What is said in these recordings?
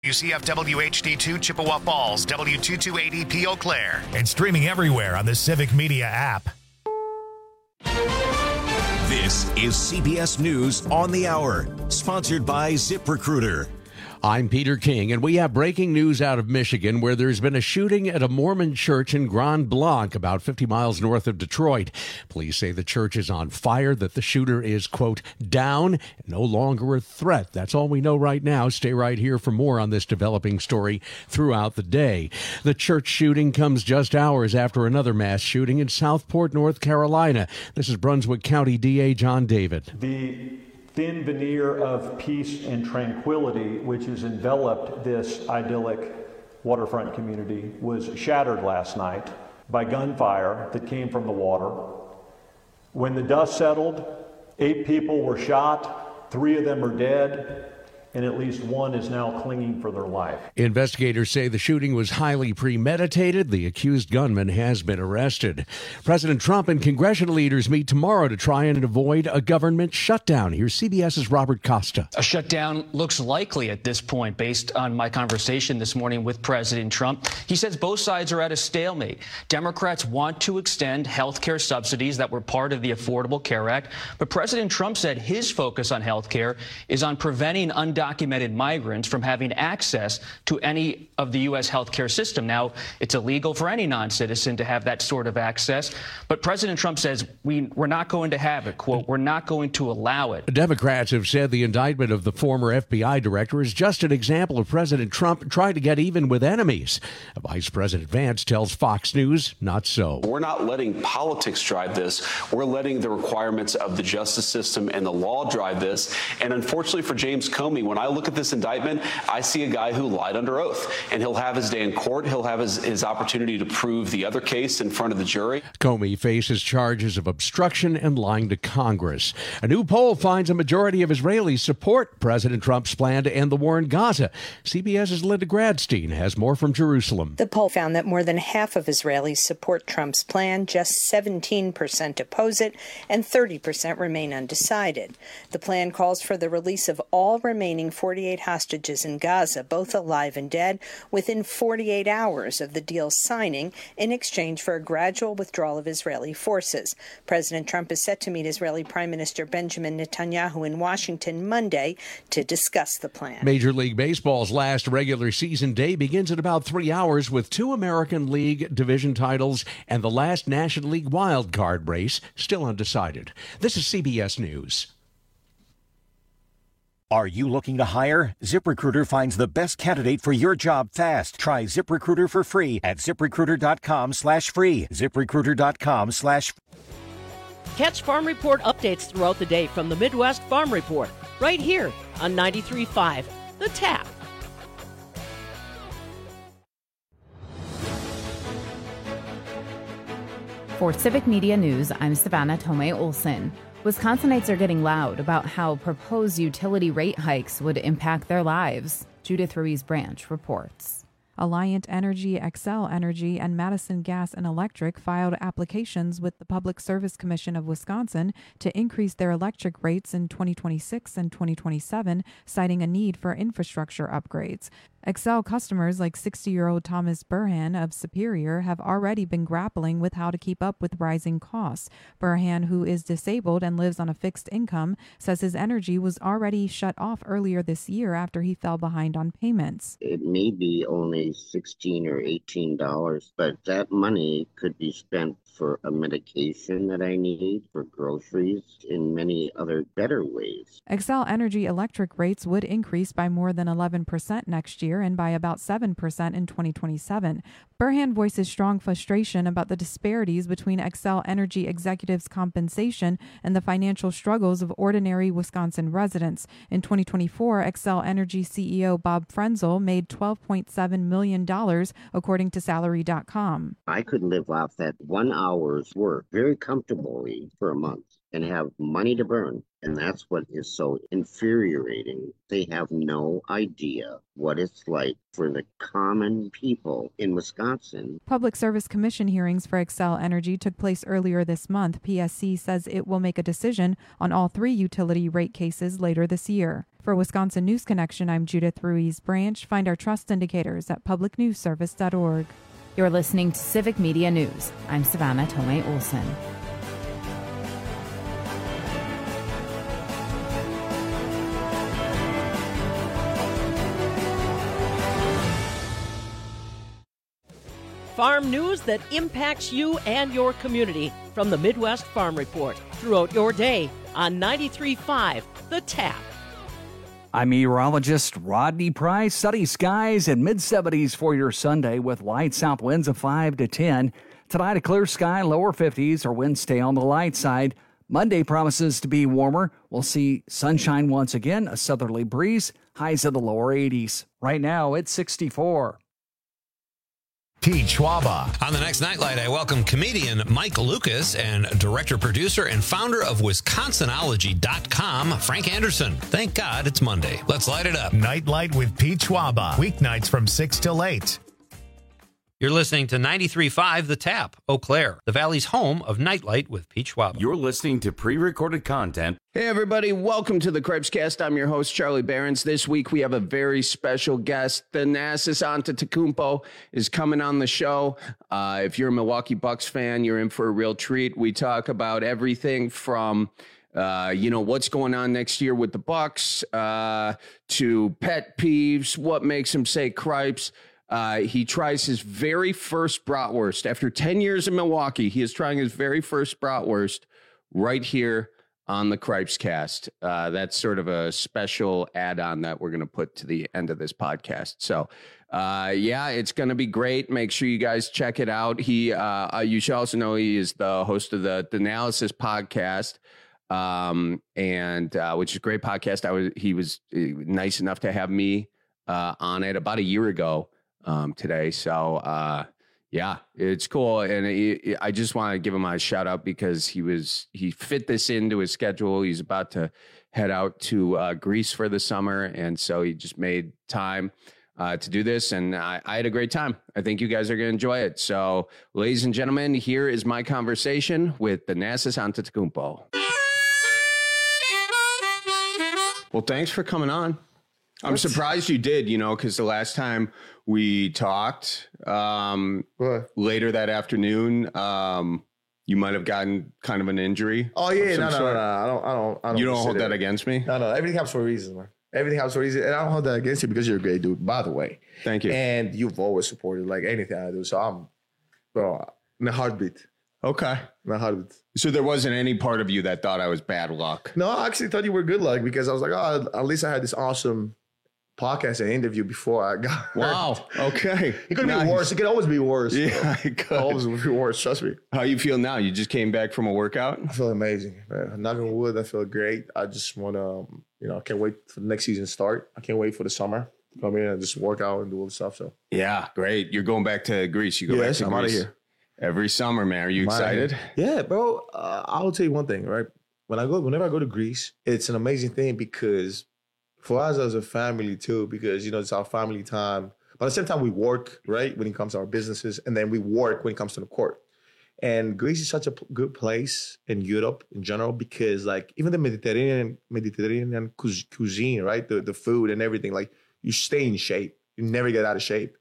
UCF WHD2 Chippewa Falls, W2280P Eau Claire, and streaming everywhere on the Civic Media app. This is CBS News on the Hour, sponsored by ZipRecruiter. I'm Peter King, and we have breaking news out of Michigan where there's been a shooting at a Mormon church in Grand Blanc, about 50 miles north of Detroit. Police say the church is on fire, that the shooter is, quote, down, and no longer a threat. That's all we know right now. Stay right here for more on this developing story throughout the day. The church shooting comes just hours after another mass shooting in Southport, North Carolina. This is Brunswick County DA John David. The thin veneer of peace and tranquility which has enveloped this idyllic waterfront community was shattered last night by gunfire that came from the water. When the dust settled, 8 people were shot, 3 of them are dead, and at least 1 is now clinging for their life. Investigators say the shooting was highly premeditated. The accused gunman has been arrested. President Trump and congressional leaders meet tomorrow to try and avoid a government shutdown. Here's CBS's Robert Costa. A shutdown looks likely at this point, based on my conversation this morning with President Trump. He says both sides are at a stalemate. Democrats want to extend health care subsidies that were part of the Affordable Care Act, but President Trump said his focus on health care is on preventing undocumented migrants from having access to any of the U.S. healthcare system. Now, it's illegal for any non-citizen to have that sort of access, but President Trump says we're not going to have it. Quote, we're not going to allow it. Democrats have said the indictment of the former FBI director is just an example of President Trump trying to get even with enemies. Vice President Vance tells Fox News not so. We're not letting politics drive this. We're letting the requirements of the justice system and the law drive this. And unfortunately for James Comey, when I look at this indictment, I see a guy who lied under oath, and he'll have his day in court. He'll have his opportunity to prove the other case in front of the jury. Comey faces charges of obstruction and lying to Congress. A new poll finds a majority of Israelis support President Trump's plan to end the war in Gaza. CBS's Linda Gradstein has more from Jerusalem. The poll found that more than half of Israelis support Trump's plan, just 17% oppose it, and 30% remain undecided. The plan calls for the release of all remaining 48 hostages in Gaza, both alive and dead, within 48 hours of the deal's signing in exchange for a gradual withdrawal of Israeli forces. President Trump is set to meet Israeli Prime Minister Benjamin Netanyahu in Washington Monday to discuss the plan. Major League Baseball's last regular season day begins in about 3 hours with 2 American League division titles and the last National League wild card race still undecided. This is CBS News. Are you looking to hire? ZipRecruiter finds the best candidate for your job fast. Try ZipRecruiter for free at ZipRecruiter.com/free. ZipRecruiter.com/. Catch Farm Report updates throughout the day from the Midwest Farm Report, right here on 93.5 The Tap. For Civic Media News, I'm Savannah Tomei Olson. Wisconsinites are getting loud about how proposed utility rate hikes would impact their lives. Judith Ruiz Branch reports. Alliant Energy, Xcel Energy, and Madison Gas and Electric filed applications with the Public Service Commission of Wisconsin to increase their electric rates in 2026 and 2027, citing a need for infrastructure upgrades. Xcel customers like 60-year-old Thomas Burhan of Superior have already been grappling with how to keep up with rising costs. Burhan, who is disabled and lives on a fixed income, says his energy was already shut off earlier this year after he fell behind on payments. It may be only $16 or $18, but that money could be spent for a medication that I need, for groceries, in many other better ways. Xcel Energy electric rates would increase by more than 11% next year and by about 7% in 2027. Burhan voices strong frustration about the disparities between Xcel Energy executives' compensation and the financial struggles of ordinary Wisconsin residents. In 2024, Xcel Energy CEO Bob Frenzel made $12.7 million, according to Salary.com. I could live off that 1 hour's work very comfortably for a month and have money to burn. And that's what is so infuriating. They have no idea what it's like for the common people in Wisconsin. Public Service Commission hearings for Xcel Energy took place earlier this month. PSC says it will make a decision on all 3 utility rate cases later this year. For Wisconsin News Connection, I'm Judith Ruiz Branch. Find our trust indicators at publicnewsservice.org. You're listening to Civic Media News. I'm Savannah Tomei Olson. Farm news that impacts you and your community from the Midwest Farm Report throughout your day on 93.5 The Tap. I'm meteorologist Rodney Price. Sunny skies and mid-70s for your Sunday with light south winds of 5 to 10. Tonight, a clear sky, lower 50s, or winds stay on the light side. Monday promises to be warmer. We'll see sunshine once again, a southerly breeze, highs in the lower 80s. Right now, it's 64. Pete Schwaba. On the next Nightlight, I welcome comedian Mike Lucas and director-producer and founder of Wisconsinology.com, Frank Anderson. Thank God it's Monday. Let's light it up. Nightlight with Pete Schwaba. Weeknights from 6 till 8. You're listening to 93.5 The Tap, Eau Claire, the Valley's home of Nightlight with Pete Schwab. You're listening to pre-recorded content. Hey, everybody. Welcome to the Cripescast. I'm your host, Charlie Behrens. This week, we have a very special guest. Thanasis Antetokounmpo is coming on the show. If you're a Milwaukee Bucks fan, you're in for a real treat. We talk about everything from what's going on next year with the Bucks, to pet peeves, what makes him say cripes. He tries his very first bratwurst. After 10 years in Milwaukee, he is trying his very first bratwurst right here on the Cripescast. That's sort of a special add-on that we're going to put to the end of this podcast. So, it's going to be great. Make sure you guys check it out. You should also know he is the host of the Analysis podcast, which is a great podcast. He was nice enough to have me on it about a year ago. Today. So, it's cool. And I just want to give him a shout out because he fit this into his schedule. He's about to head out to Greece for the summer. And so he just made time to do this. And I had a great time. I think you guys are going to enjoy it. So, ladies and gentlemen, here is my conversation with Thanasis Antetokounmpo. Well, thanks for coming on. I'm surprised you did, because the last time we talked later that afternoon, you might have gotten kind of an injury. Oh, yeah. No. I don't. You don't hold that against me? No. Everything happens for a reason, man. Everything happens for a reason. And I don't hold that against you because you're a great dude, by the way. Thank you. And you've always supported like anything I do. So I'm, in a heartbeat. Okay. In a heartbeat. So there wasn't any part of you that thought I was bad luck? No, I actually thought you were good luck because I was like, at least I had this awesome podcast and interview before I got hurt. Wow. Okay. It could be worse. It could always be worse. Yeah, it could always be worse. Trust me. How you feel now? You just came back from a workout? I feel amazing, man. Knock on wood, I feel great. I just want to, I can't wait for the next season to start. I can't wait for the summer to come in and just work out and do all the stuff. So yeah, great. You're going back to Greece. You go back to Greece. I'm out of here. Every summer, man. Are you excited? Yeah, bro. I'll tell you one thing, right? Whenever I go to Greece, it's an amazing thing because for us as a family too, because, it's our family time. But at the same time, we work, right, when it comes to our businesses, and then we work when it comes to the court. And Greece is such a good place in Europe in general because, like, even the Mediterranean cuisine, right, the food and everything, like, you stay in shape. You never get out of shape.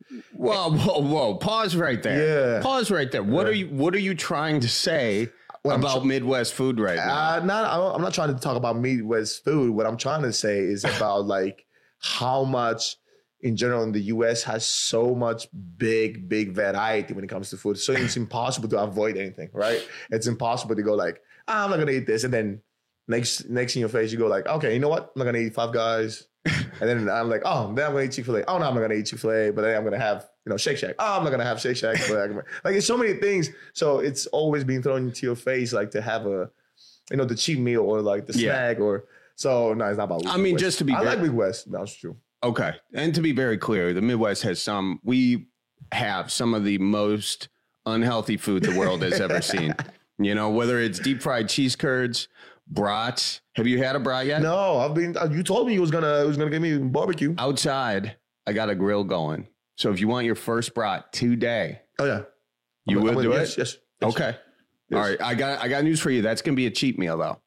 Whoa. Pause right there. Yeah. Pause right there. What are you trying to say about Midwest food right now? I'm not trying to talk about Midwest food. What I'm trying to say is about like how much in general in the U.S. has so much big variety when it comes to food. So it's impossible to avoid anything, right? It's impossible to go like, I'm not going to eat this. And then next in your face, you go like, okay, you know what? I'm not going to eat Five Guys. And then I'm like, then I'm going to eat Chick-fil-A. Oh, no, I'm not going to eat Chick-fil-A. But then I'm going to have, Shake Shack. Oh, I'm not going to have Shake Shack. But like, it's so many things. So it's always being thrown into your face, like to have a, the cheap meal or like the snack or, so no, it's not about Midwest. Just to be I like Midwest. That's true. Okay. And to be very clear, the Midwest has we have some of the most unhealthy food the world has ever seen. Whether it's deep fried cheese curds, Brats. Have you had a brat yet? No, I've been. You told me it was gonna give me barbecue. Outside, I got a grill going. So if you want your first brat today, oh yeah, you will do it. Yes. Okay. Yes. All right. I got news for you. That's gonna be a cheat meal though.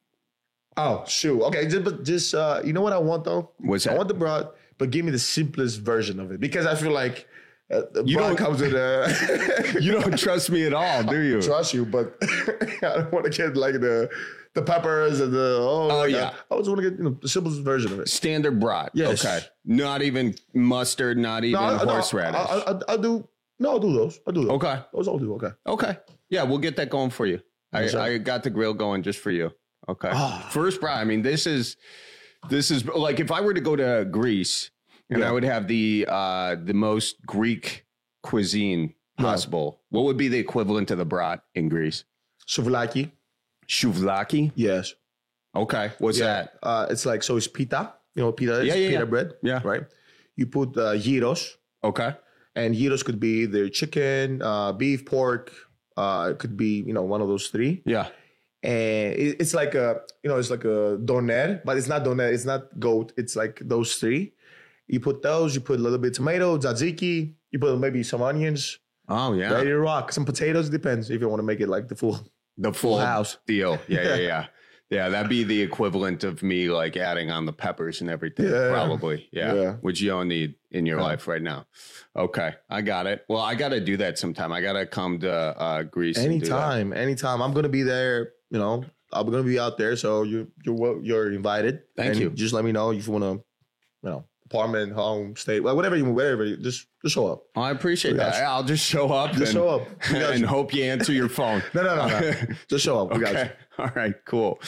Oh shoot. Okay. Just you know what I want though? What's that? I want the brat, but give me the simplest version of it because I feel like you don't comes with a. You don't trust me at all, do you? I trust you, but I don't want to get like the peppers and the yeah. I just want to get the simplest version of it. Standard brat. Yes. Okay. Not even mustard. Not even horseradish. I do. No, I'll do those. I'll do those. Okay. Those I'll do. Okay. Okay. Yeah, we'll get that going for you. I got the grill going just for you. Okay. First brat. I mean, this is like if I were to go to Greece and I would have the most Greek cuisine possible. What would be the equivalent to the brat in Greece? Souvlaki. Souvlaki? Yes. Okay. What's that? It's like, so it's pita. You know what pita is? Pita bread. Yeah. Right. You put gyros. Okay. And gyros could be either chicken, beef, pork. It could be, one of those three. Yeah. And it's like it's like a doner, but it's not doner. It's not goat. It's like those three. You put those. You put a little bit of tomato, tzatziki. You put maybe some onions. Oh yeah. Ready to rock. Some potatoes. Depends if you want to make it like the full house deal. Yeah. Yeah, that'd be the equivalent of me like adding on the peppers and everything. Probably. Yeah. Which you don't need in your life right now. Okay. I got it. Well, I got to do that sometime. I got to come to Greece. Anytime. I'm going to be there. I'm going to be out there. So you're invited. Thank you. Just let me know if you want to, apartment, home, state, whatever you just show up. I appreciate that. I'll just show up. Show up. And hope you answer your phone. No. Just show up. We got you. All right, cool.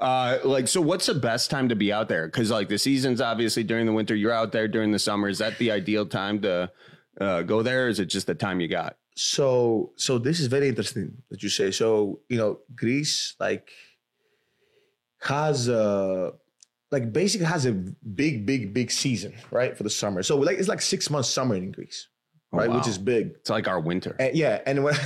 So what's the best time to be out there? Because like the season's obviously during the winter. You're out there during the summer. Is that the ideal time to go there? Or is it just the time you got? So this is very interesting that you say. So, Greece basically has a big season, right? For the summer. So it's like 6 months summer in Greece, right? Wow. Which is big. It's like our winter. And when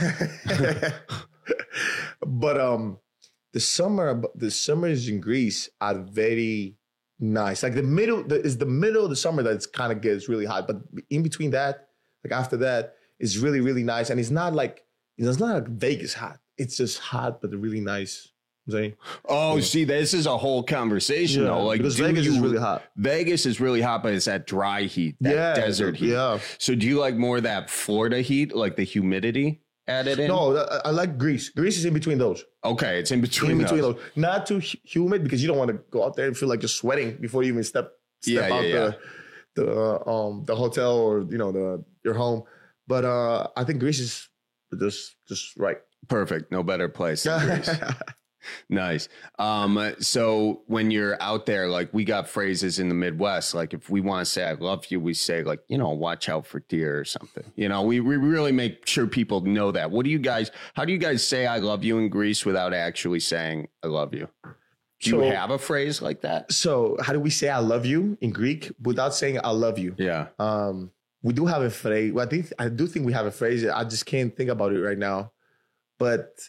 but the summers in Greece are very nice. Like the middle of the summer that it's kind of gets really hot, but in between that, like after that, it's really, really nice. And it's not like Vegas hot. It's just hot, but really nice. See, this is a whole conversation though. Like because Vegas is really hot. Vegas is really hot, but it's that dry heat, that desert heat. Yeah. So do you like more of that Florida heat, like the humidity added in? No, I like Greece. Greece is in between those. Okay, it's in between those. Not too humid because you don't want to go out there and feel like you're sweating before you even step out the hotel or your home. But I think Greece is just right. Perfect. No better place than Greece. Nice. So when you're out there, like we got phrases in the Midwest, like if we want to say I love you, we say like, watch out for deer or something. We really make sure people know that. How do you guys say I love you in Greece without actually saying I love you? Do you have a phrase like that? So how do we say I love you in Greek without saying I love you? Yeah. We do have a phrase. Well, I do think we have a phrase. I just can't think about it right now. But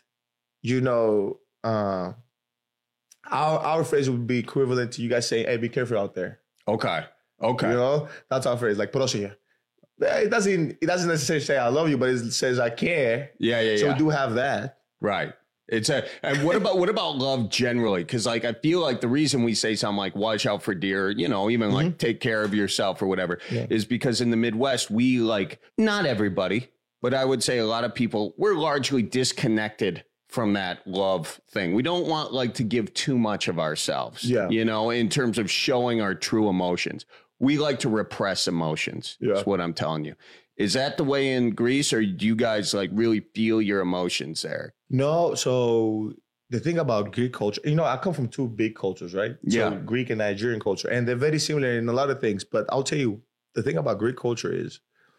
our phrase would be equivalent to you guys saying, "Hey, be careful out there." Okay. That's our phrase. Like "Prosia." It doesn't necessarily say "I love you," but it says "I care." Yeah. So we do have that, right? And what about love generally? Because like I feel like the reason we say something like "watch out for deer," even like take care of yourself or whatever, is because in the Midwest we not everybody, but I would say a lot of people, we're largely disconnected from that love thing. We don't want to give too much of ourselves, in terms of showing our true emotions. We like to repress emotions. That's what I'm telling you. Is that the way in Greece, or do you guys really feel your emotions there? No. So the thing about Greek culture, I come from two big cultures, right? Yeah. So Greek and Nigerian culture, and they're very similar in a lot of things. But I'll tell you, the thing about Greek culture is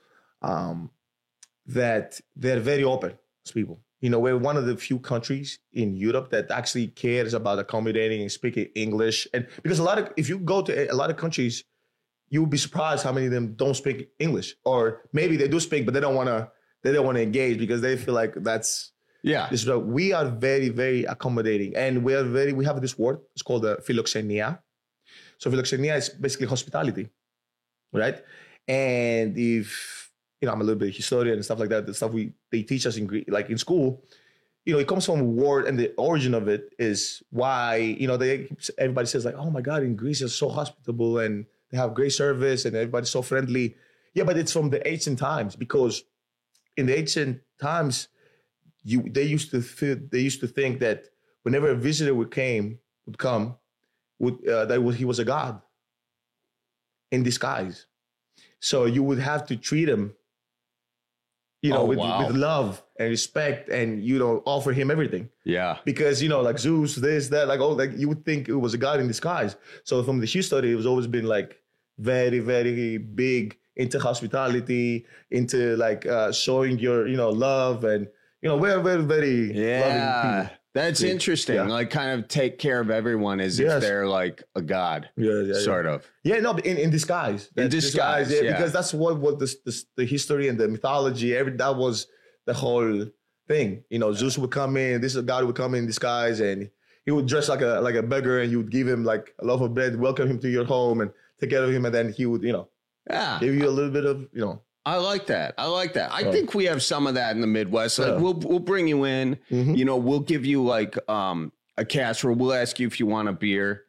that they're very open as people. We're one of the few countries in Europe that actually cares about accommodating and speaking English. And because if you go to a lot of countries, you would be surprised how many of them don't speak English, or maybe they do speak, but they don't want to engage because they feel like that's Yeah. We are very, very accommodating. And we have this word, it's called philoxenia. So philoxenia is basically hospitality, right? And if, I'm a little bit historian and stuff like that, the stuff they teach us in school, it comes from a word, and the origin of it is why, everybody says like, oh my God, in Greece, it's so hospitable and they have great service and everybody's so friendly. Yeah, but it's from the ancient times, because in the ancient times, they used to think that whenever a visitor would come, he was a god in disguise. So you would have to treat him, with love and respect, and offer him everything. Yeah. Because like Zeus, this, that, you would think it was a god in disguise. So from the history, it was always been like very, very big into hospitality, into like showing your love, and we're very, very loving people. That's interesting. Yeah. Like kind of take care of everyone as if they're like a god, sort of. Yeah, no, in disguise. In disguise, because that's what the history and the mythology, that was the whole thing. Zeus would come in, this god would come in disguise, and he would dress like a beggar, and you would give him like a loaf of bread, welcome him to your home, and take care of him, and then he would, give you a little bit of, I like that. I think we have some of that in the Midwest. Like we'll bring you in, we'll give you like a casserole. We'll ask you if you want a beer.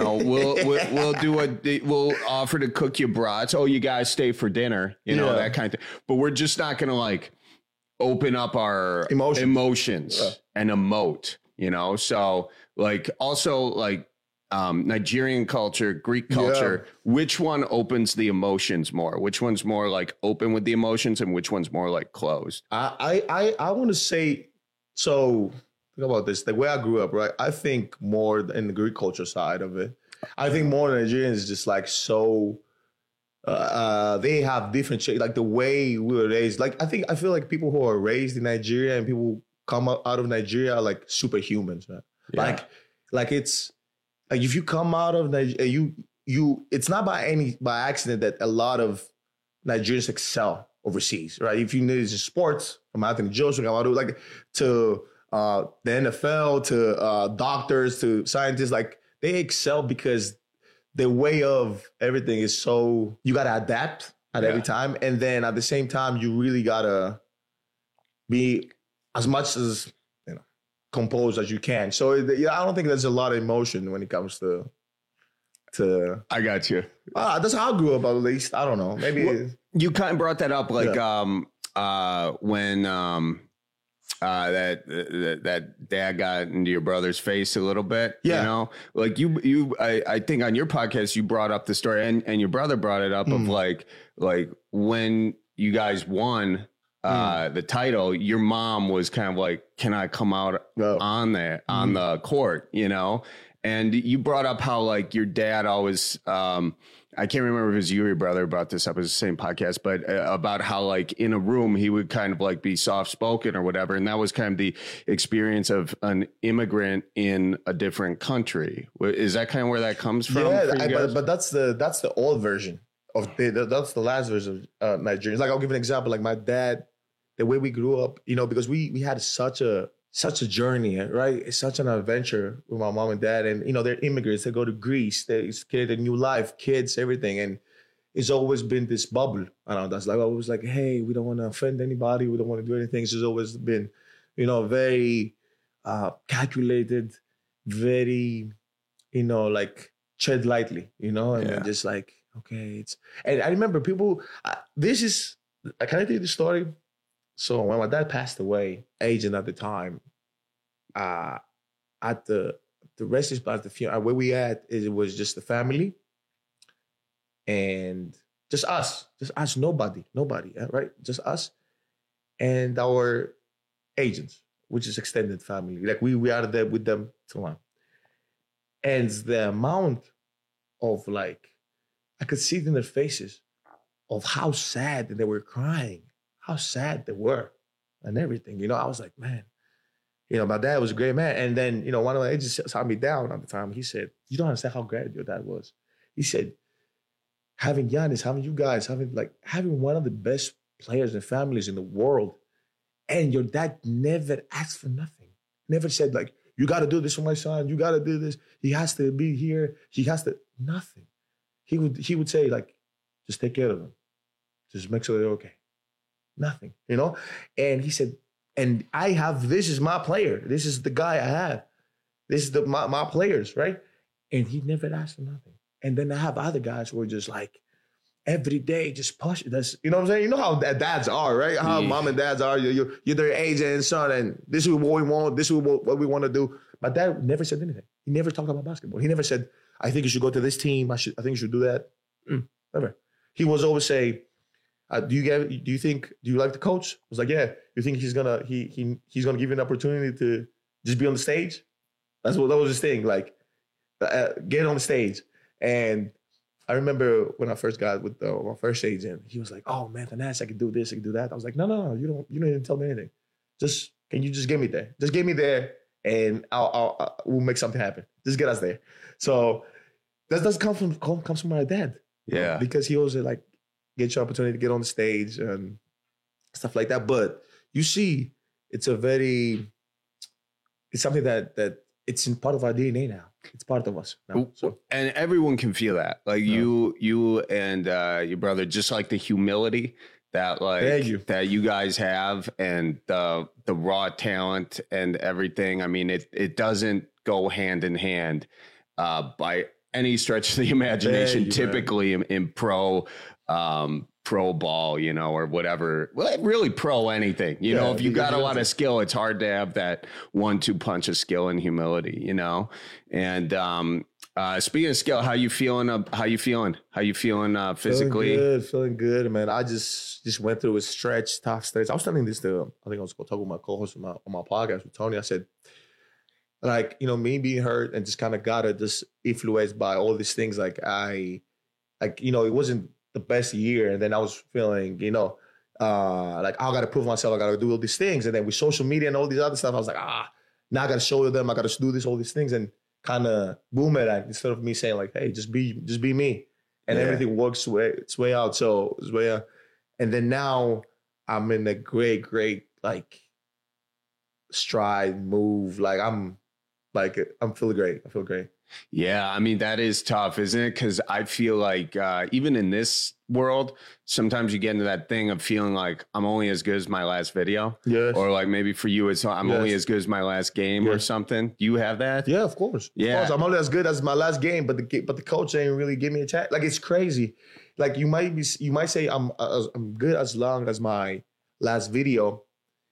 We'll offer to cook you brats. Oh, you guys stay for dinner, that kind of thing. But we're just not going to like open up our emotions and emote, So like also like Nigerian culture, Greek culture, which one opens the emotions more? Which one's more like open with the emotions, and which one's more like closed? I want to say, so think about this. The way I grew up, right? I think more in the Greek culture side of it. I think more Nigerians is just like so. They have different shit. Like the way we were raised. Like I feel like people who are raised in Nigeria and people who come out of Nigeria are like superhumans, man. Yeah. Like it's. Like if you come out of Nigeria, it's not by accident that a lot of Nigerians excel overseas, right? If you need sports, from Anthony Joshua, like to the NFL, to doctors, to scientists, like they excel because the way of everything is so, you got to adapt at every time. And then at the same time, you really got to be as much as composed as you can. So I don't think there's a lot of emotion when it comes to I got you. That's how I grew up, at least. I don't know. Maybe you kind of brought that up, like when that dad got into your brother's face a little bit. Like I think on your podcast you brought up the story, and your brother brought it up of like when you guys won the title, your mom was kind of like, can I come out on the court, And you brought up how like your dad always, I can't remember if it was you or your brother brought this up, it was the same podcast, but about how like in a room, he would kind of like be soft spoken or whatever. And that was kind of the experience of an immigrant in a different country. Is that kind of where that comes from? Yeah, but that's the old version of that's the last version of Nigerians. Like I'll give an example, like my dad, the way we grew up, because we had such a journey, right? It's such an adventure with my mom and dad. And, they're immigrants. They go to Greece. They create a new life, kids, everything. And it's always been this bubble around us. Like I was like, hey, we don't want to offend anybody. We don't want to do anything. It's always been, very calculated, very, like tread lightly, and then just like, okay. And I remember people, can I tell you the story? So when my dad passed away, agent at the time, at the resting spot, at the funeral, where we at, it was just the family and just us, nobody, right? Just us and our agents, which is extended family. Like we are there with them till now. And the amount of like, I could see it in their faces of how sad they were crying. How sad they were and everything. I was like, man, my dad was a great man. And then, one of my agents sat me down at the time. He said, you don't understand how great your dad was. He said, having Giannis, having you guys, having one of the best players and families in the world, And your dad never asked for nothing. Never said like, you got to do this for my son. You got to do this. He has to be here. He has to, nothing. He would say like, just take care of him. Just make sure they're okay. Nothing, you know? And he said, and this is my player. This is the guy I have. This is my players, right? And he never asked for nothing. And then I have other guys who are just like, every day, just push. That's, you know what I'm saying? You know how dads are, right? How mom and dads are. You're their age and son, and this is what we want. This is what we want to do. My dad never said anything. He never talked about basketball. He never said, I think you should go to this team. I think you should do that. Never. He was always say, do you like the coach? I was like, yeah. You think he's gonna give you an opportunity to just be on the stage? That was his thing. Like, get on the stage. And I remember when I first got with my first agent, he was like, "Oh man, Thanasis, I can do this, I can do that." I was like, "No, you don't even tell me anything. Can you just get me there? Just get me there, and we'll make something happen. Just get us there." So that does come from my dad. Yeah, because he always like get your opportunity to get on the stage and stuff like that. But you see, it's something that it's in part of our DNA now. It's part of us now, so. And everyone can feel that. Like you and your brother, just like the humility that that you guys have, and the raw talent and everything. I mean, it doesn't go hand in hand by any stretch of the imagination. Typically in pro ball, you know, or whatever. Well, really pro anything, you know, if you got a lot of skill, it's hard to have that 1-2 punch of skill and humility, you know? And speaking of skill, how you feeling physically? Feeling good, man. I just went through a tough stretch. I was telling this to, I think I was talking with my co-host on my podcast with Tony. I said, like, you know, me being hurt and just kind of got just influenced by all these things. Like you know, it wasn't the best year. And then I was feeling, you know, like I got to prove myself. I got to do all these things. And then with social media and all these other stuff, I was like, now I got to show them. I got to do all these things, and kind of boom it out, instead of me saying like, hey, just be me. And everything works its way out. So it's way out. And then now I'm in a great, like stride move. Like I'm feeling great. I feel great. Yeah, I mean, that is tough, isn't it? Because I feel like even in this world, sometimes you get into that thing of feeling like I'm only as good as my last video. Yes. Or like maybe for you, it's I'm only as good as my last game or something. Do you have that? Yeah, of course. Yeah. Of course. I'm only as good as my last game, but the coach ain't really give me a chance. Like, it's crazy. Like, you might say I'm good as long as my last video,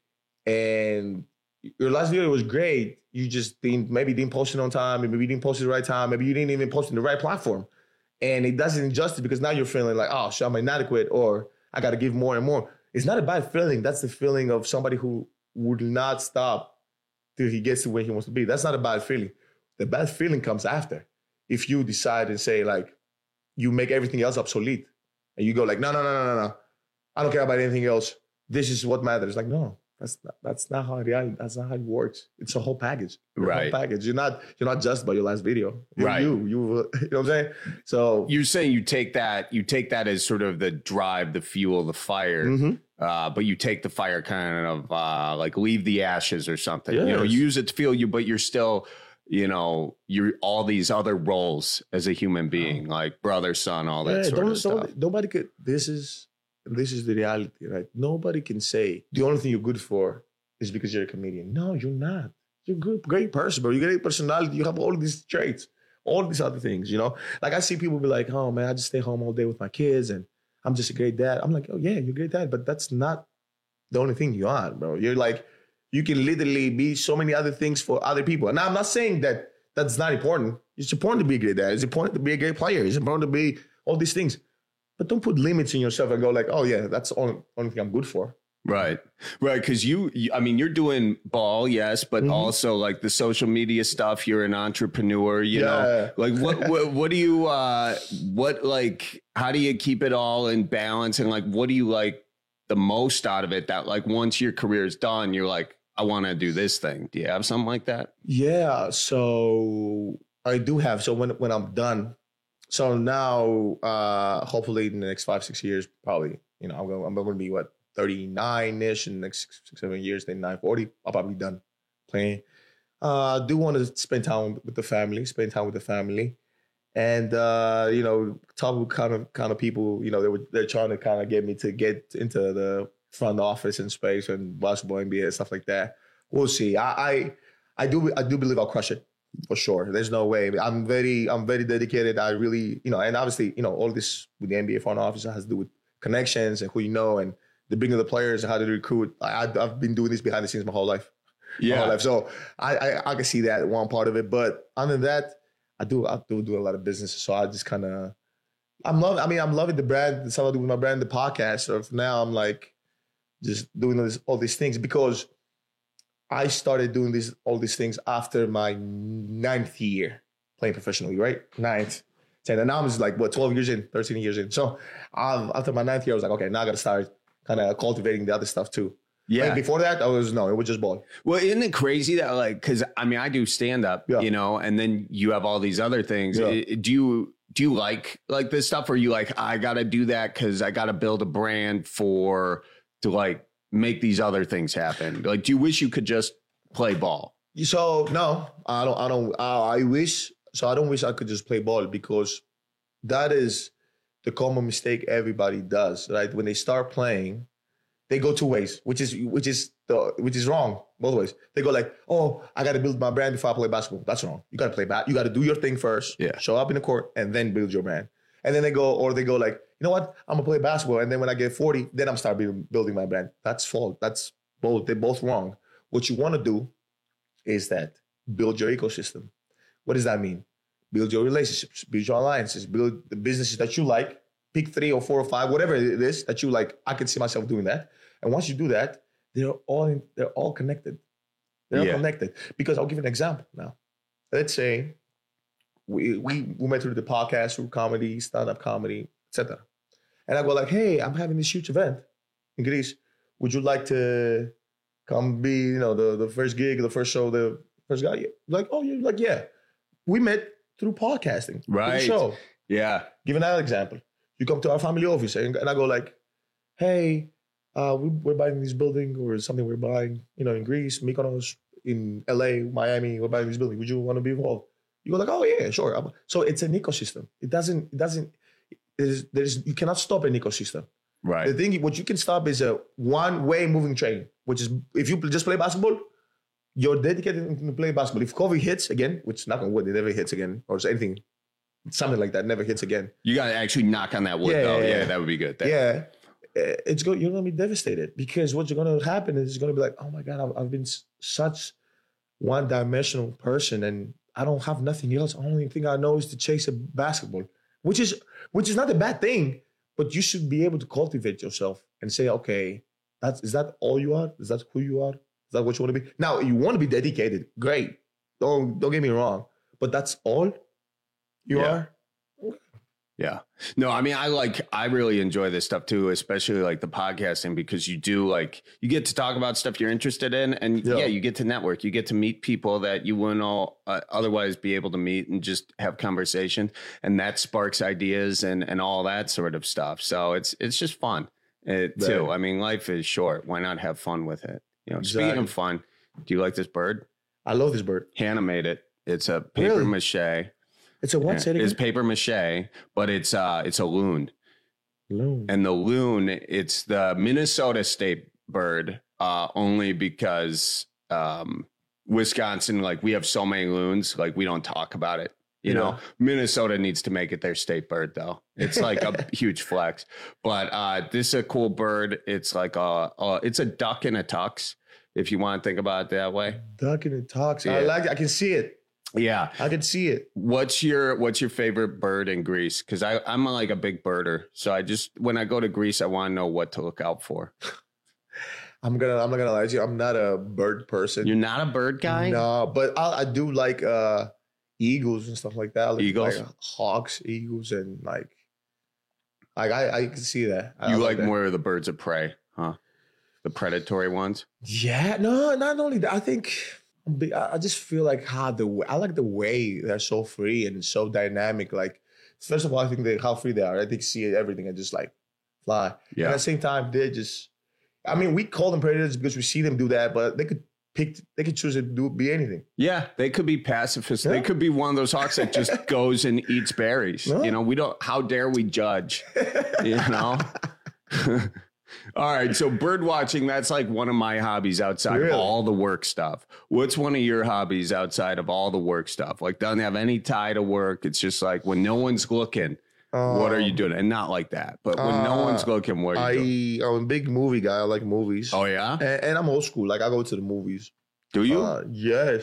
and your last video was great. You just didn't post it on time. Maybe you didn't post it the right time. Maybe you didn't even post it in the right platform. And it doesn't justice, because now you're feeling like, oh, shit, I'm inadequate, or I got to give more and more. It's not a bad feeling. That's the feeling of somebody who would not stop till he gets to where he wants to be. That's not a bad feeling. The bad feeling comes after. If you decide and say, like, you make everything else obsolete, and you go like, no. I don't care about anything else. This is what matters. Like, no. That's not how it works. It's a whole package. Right. A whole package. You're not just about your last video. Right. You know what I'm saying? So you're saying you take that as sort of the drive, the fuel, the fire, but you take the fire kind of like leave the ashes or something. Yes. You know, you use it to fuel you, but you're still, you know, you're all these other roles as a human being, like brother, son, all that sort of stuff. Nobody could. This is the reality, right? Nobody can say the only thing you're good for is because you're a comedian. No, you're not. You're a great person, bro. You got a great personality. You have all of these traits, all these other things, you know? Like, I see people be like, oh, man, I just stay home all day with my kids and I'm just a great dad. I'm like, oh, yeah, you're a great dad, but that's not the only thing you are, bro. You're like, you can literally be so many other things for other people. And I'm not saying that that's not important. It's important to be a great dad. It's important to be a great player. It's important to be all these things. But don't put limits in yourself and go like, oh, yeah, that's the only thing I'm good for. Right. Because I mean, you're doing ball, yes, but also like the social media stuff. You're an entrepreneur, you know, like what do you, how do you keep it all in balance? And like, what do you like the most out of it, that like once your career is done, you're like, I want to do this thing. Do you have something like that? Yeah. So I do have. So when I'm done, so now, hopefully in the next 5-6 years, probably, you know, I'm going to be 39-ish in the next 6-7 years, then 40, I'll probably be done playing. I do want to spend time with the family, and talk with kind of people. They're trying to kind of get me to get into the front office and space and basketball, NBA, and stuff like that. We'll see. I do believe I'll crush it for sure. There's no way. I'm very dedicated. I really, and obviously, all this with the NBA front office has to do with connections and who you know and the bringing the players and how to recruit. I've been doing this behind the scenes my whole life. So I can see that one part of it. But other than that, I do a lot of business. So I just kind of, I'm loving the brand, the stuff I do with my brand, the podcast. So for now, I'm like just doing all these things because I started doing all these things after my 9th year playing professionally, right? 9th, 10th. And now I'm just like, 12 years in, 13 years in. So after my 9th year, I was like, okay, now I got to start kind of cultivating the other stuff too. Yeah. Like before that, it was just ball. Well, isn't it crazy that because I do stand up, and then you have all these other things. Yeah. Do you like this stuff, or you like, I got to do that because I got to build a brand to make these other things happen? Like, do you wish you could just play ball? So no, I don't. I wish. So I don't wish I could just play ball because that is the common mistake everybody does, right? When they start playing, they go two ways, which is wrong both ways. They go like, oh, I got to build my brand before I play basketball. That's wrong. You got to play you got to do your thing first. Yeah. Show up in the court and then build your brand. And then they go like, you know what? I'm gonna play basketball, and then when I get 40, then I'm start building my brand. That's false. That's both. They're both wrong. What you want to do is that build your ecosystem. What does that mean? Build your relationships, build your alliances, build the businesses that you like. Pick 3 or 4 or 5, whatever it is that you like. I can see myself doing that. And once you do that, they're all connected. They're all connected. Because I'll give you an example now. Let's say we met through the podcast, through comedy, stand-up comedy, etc. And I go like, hey, I'm having this huge event in Greece. Would you like to come be, the first gig, the first show, the first guy? Like, oh, you're like, yeah. We met through podcasting. Right. Through the show. Yeah. Give another example. You come to our family office and I go like, hey, we're buying this building or something we're buying, in Greece, Mykonos, in LA, Miami, we're buying this building. Would you want to be involved? You go like, oh yeah, sure. So it's an ecosystem. You cannot stop an ecosystem. Right. The thing, what you can stop is a one-way moving train, which is if you just play basketball, you're dedicated to play basketball. If COVID hits again, which knock on wood, it never hits again, or anything, something like that never hits again. You got to actually knock on that wood, though. Yeah, that would be good. Yeah. You're going to be devastated because what's going to happen is it's going to be like, oh my God, I've been such one-dimensional person and I don't have nothing else. The only thing I know is to chase a basketball, which is not a bad thing, but you should be able to cultivate yourself and say, okay, is that all you are? Is that who you are? Is that what you want to be? Now, you want to be dedicated. Great. Don't get me wrong. But that's all you are? Yeah. No, I mean, I really enjoy this stuff too, especially like the podcasting, because you get to talk about stuff you're interested in. And you get to network. You get to meet people that you wouldn't otherwise be able to meet and just have conversation. And that sparks ideas and all that sort of stuff. So it's just fun too. I mean, life is short. Why not have fun with it? Speaking of fun, do you like this bird? I love this bird. Hannah made it. It's a paper mache. It's a what? It's paper mache, but it's a loon. Loon. And the loon, it's the Minnesota state bird, only because Wisconsin, we have so many loons, we don't talk about it. You know, Minnesota needs to make it their state bird, though. It's like a huge flex. But this is a cool bird. It's like it's a duck in a tux, if you want to think about it that way. Duck in a tux. Yeah. I like it. I can see it. Yeah, I can see it. What's your favorite bird in Greece? Because I'm like a big birder, so when I go to Greece, I want to know what to look out for. I'm not gonna lie to you. I'm not a bird person. You're not a bird guy? No, but I do like eagles and stuff like that. Eagles, like hawks, eagles, and I can see that. You like that. More of the birds of prey, huh? The predatory ones. Yeah, no, not only that. I think. I just feel like I like the way they're so free and so dynamic. First of all, I think how free they are. I think see everything and just fly. Yeah. And at the same time, they're just I mean, we call them predators because we see them do that, but they could choose to be anything. Yeah, they could be pacifists. Yeah. They could be one of those hawks that just goes and eats berries. Yeah. You know, how dare we judge, you know? All right, so bird watching, that's like one of my hobbies outside of all the work stuff. What's one of your hobbies outside of all the work stuff? Like, doesn't have any tie to work. It's just like when no one's looking, what are you doing? And not like that, but when no one's looking, what are you doing? I'm a big movie guy. I like movies. Oh, yeah? And I'm old school. Like, I go to the movies. Do you? Yes.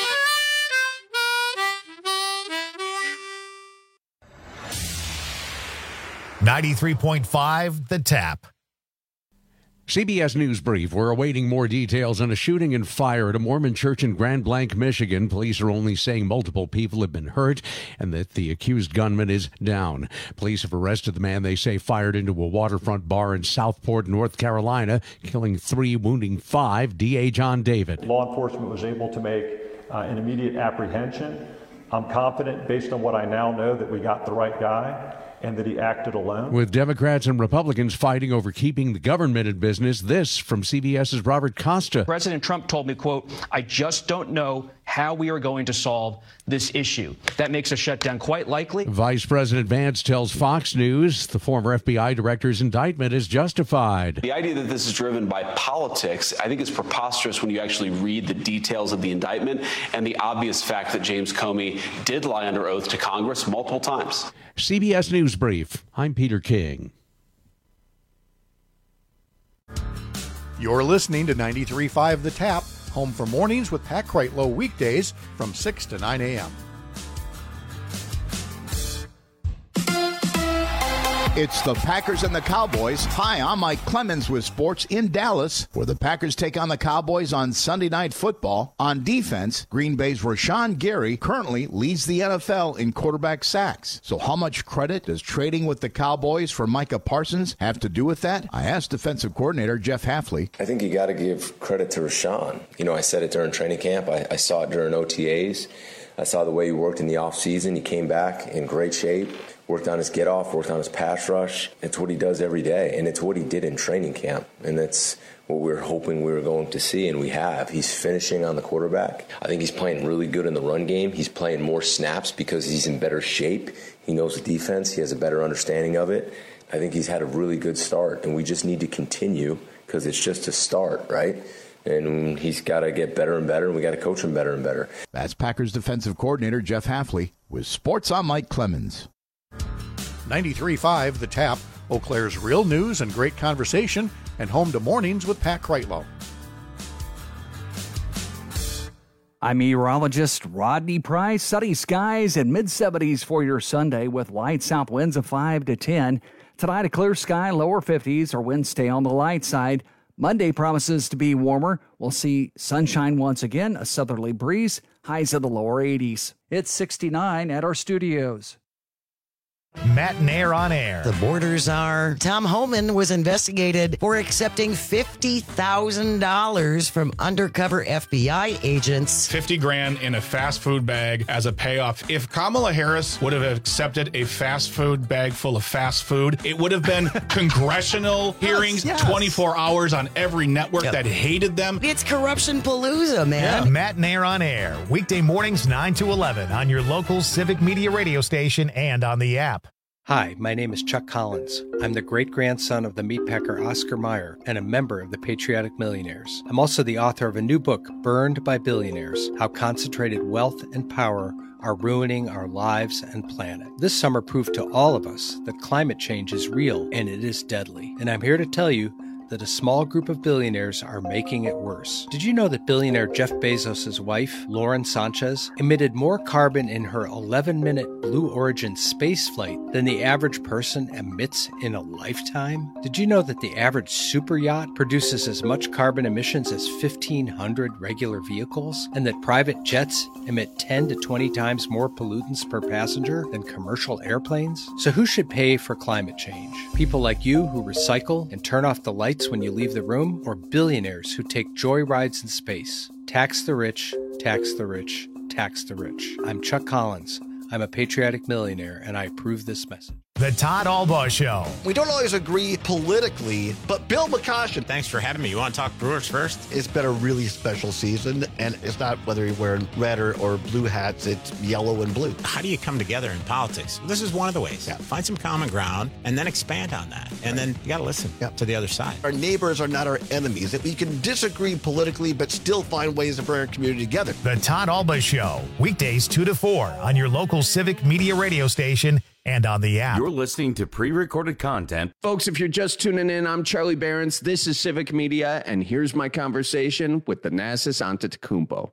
.5 The Tap. CBS News Brief. We're awaiting more details on a shooting and fire at a Mormon church in Grand Blanc, Michigan. Police are only saying multiple people have been hurt and that the accused gunman is down. Police have arrested the man they say fired into a waterfront bar in Southport, North Carolina, killing 3, wounding 5. DA John David. Law enforcement was able to make an immediate apprehension. I'm confident, based on what I now know, that we got the right guy and that he acted alone. With Democrats and Republicans fighting over keeping the government in business, this from CBS's Robert Costa. President Trump told me, quote, "I just don't know how we are going to solve this issue." That makes a shutdown quite likely. Vice President Vance tells Fox News the former FBI director's indictment is justified. The idea that this is driven by politics, I think is preposterous when you actually read the details of the indictment and the obvious fact that James Comey did lie under oath to Congress multiple times. CBS News Brief. I'm Peter King. You're listening to 93.5 The Tap, home for mornings with Pat Kreitlow weekdays from 6 to 9 a.m. It's the Packers and the Cowboys. Hi, I'm Mike Clemens with sports in Dallas, where the Packers take on the Cowboys on Sunday Night Football. On defense, Green Bay's Rashawn Gary currently leads the NFL in quarterback sacks. So how much credit does trading with the Cowboys for Micah Parsons have to do with that? I asked defensive coordinator Jeff Hafley. I think you got to give credit to Rashawn. You know, I said it during training camp. I saw it during OTAs. I saw the way he worked in the offseason. He came back in great shape. Worked on his get-off, worked on his pass rush. It's what he does every day, and it's what he did in training camp. And that's what we were hoping we were going to see, and we have. He's finishing on the quarterback. I think he's playing really good in the run game. He's playing more snaps because he's in better shape. He knows the defense. He has a better understanding of it. I think he's had a really good start, and we just need to continue because it's just a start, right? And he's got to get better and better, and we got to coach him better and better. That's Packers defensive coordinator Jeff Hafley with Sports on Mike Clemens. 93.5 The Tap, Eau Claire's real news and great conversation, and home to mornings with Pat Kreitlow. I'm meteorologist Rodney Price. Sunny skies and mid-70s for your Sunday with light south winds of 5 to 10. Tonight, a clear sky, lower 50s, or winds stay on the light side. Monday promises to be warmer. We'll see sunshine once again, a southerly breeze, highs in the lower 80s. It's 69 at our studios. Matt Nair on air. The borders are. Tom Homan was investigated for accepting $50,000 from undercover FBI agents. $50,000 in a fast food bag as a payoff. If Kamala Harris would have accepted a fast food bag full of fast food, it would have been congressional hearings, 24 hours on every network that hated them. It's corruption palooza, man. Yeah. Matt Nair on air. Weekday mornings 9 to 11 on your local Civic Media radio station and on the app. Hi, my name is Chuck Collins. I'm the great-grandson of the meatpacker Oscar Mayer and a member of the Patriotic Millionaires. I'm also the author of a new book, Burned by Billionaires: How Concentrated Wealth and Power Are Ruining Our Lives and Planet. This summer proved to all of us that climate change is real and it is deadly. And I'm here to tell you that a small group of billionaires are making it worse. Did you know that billionaire Jeff Bezos' wife, Lauren Sanchez, emitted more carbon in her 11-minute Blue Origin space flight than the average person emits in a lifetime? Did you know that the average super yacht produces as much carbon emissions as 1,500 regular vehicles, and that private jets emit 10 to 20 times more pollutants per passenger than commercial airplanes? So who should pay for climate change? People like you who recycle and turn off the lights when you leave the room, or billionaires who take joy rides in space? Tax the rich, tax the rich, tax the rich. I'm Chuck Collins. I'm a patriotic millionaire, and I approve this message. The Todd Albaugh Show. We don't always agree politically, but Bill McCoshen. Thanks for having me. You want to talk Brewers first? It's been a really special season, and it's not whether you're wearing red or blue hats, it's yellow and blue. How do you come together in politics? This is one of the ways. Yeah. Find some common ground and then expand on that. And then you got to listen to the other side. Our neighbors are not our enemies. That we can disagree politically, but still find ways to bring our community together. The Todd Albaugh Show. Weekdays 2 to 4 on your local Civic Media radio station and on the app. You're listening to pre-recorded content. Folks, if you're just tuning in, I'm Charlie Behrens. This is Civic Media, and here's my conversation with Thanasis Antetokounmpo.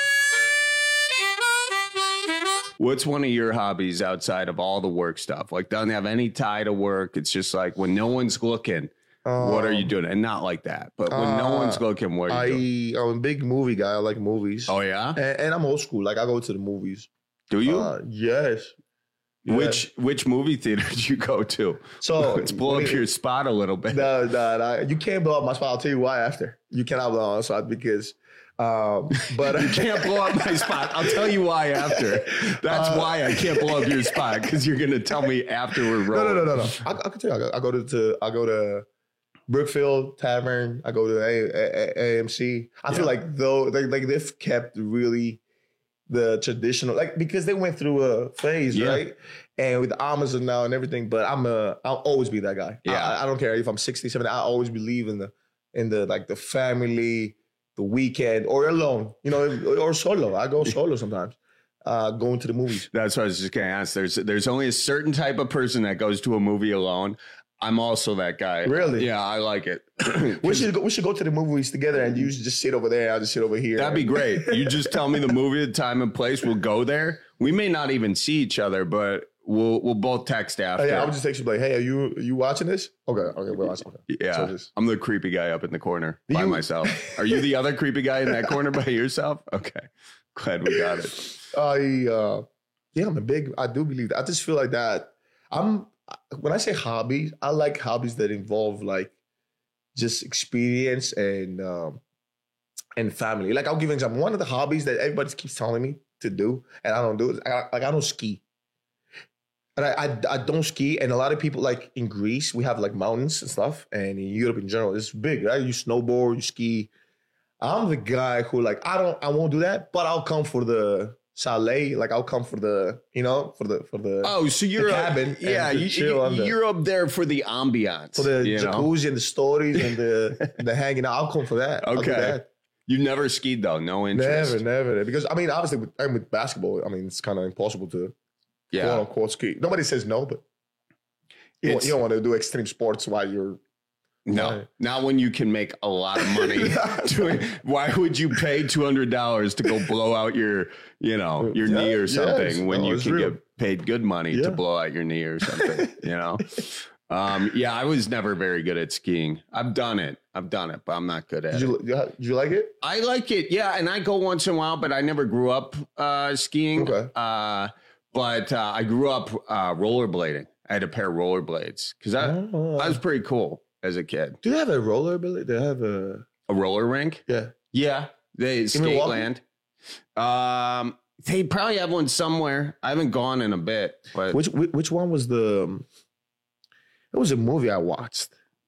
What's one of your hobbies outside of all the work stuff? Like, doesn't have any tie to work. It's just like when no one's looking, what are you doing? And not like that, but when no one's looking, what are you doing? I'm a big movie guy. I like movies. Oh, yeah? And I'm old school. Like, I go to the movies. Do you? Yes. Yeah. Which movie theater did you go to? So let's blow up your spot a little bit. No, you can't blow up my spot. I'll tell you why after. You cannot blow up my spot because, but you can't blow up my spot. I'll tell you why after. That's why I can't blow up your spot, because you're gonna tell me after we're rolling. No. I can tell you. I go to Brookfield Tavern. I go to AMC. I feel like they've kept really the traditional, like, because they went through a phase, right? And with Amazon now and everything, but I'll always be that guy. Yeah. I don't care if I'm 60, 70, I always believe in the like the family, the weekend, or alone, or solo. I go solo sometimes. Going to the movies. That's what I was just gonna ask. There's only a certain type of person that goes to a movie alone. I'm also that guy. Really? Yeah, I like it. We should go to the movies together, and you just sit over there. I'll just sit over here. That'd be great. You just tell me the movie, the time and place. We'll go there. We may not even see each other, but we'll both text after. Oh, yeah, I'll just text you like, "Hey, are you watching this?" Okay, we're watching. Okay. Yeah, so I'm the creepy guy up in the corner by myself. Are you the other creepy guy in that corner by yourself? Okay, glad we got it. I do believe that. I just feel like that. When I say hobbies, I like hobbies that involve like just experience and family. Like, I'll give you an example. One of the hobbies that everybody keeps telling me to do, and I don't do it, I don't ski. And I don't ski. And a lot of people, like in Greece, we have like mountains and stuff. And in Europe in general, it's big, right? You snowboard, you ski. I'm the guy who like, I won't do that, but I'll come for the chalet, like I'll come for the, for the so you're the cabin. You're up there for the ambiance, for the jacuzzi and the stories and the hanging out. I'll come for that. Okay. You've never skied though? No interest? Never. Because I mean, obviously with basketball, I mean, it's kind of impossible to quote unquote ski. Nobody says no, but you don't want to do extreme sports while you're. No, not when you can make a lot of money. Why would you pay $200 to go blow out your knee or something when you can get paid good money to blow out your knee or something? I was never very good at skiing. I've done it, but I'm not good at it. Did you like it? I like it, yeah. And I go once in a while, but I never grew up skiing. Okay. But I grew up rollerblading. I had a pair of rollerblades because I was pretty cool as a kid. Do they have a rollerblade? They have a roller rink? Yeah. Yeah. They Skateland. They probably have one somewhere. I haven't gone in a bit. But which one was it was a movie I watched.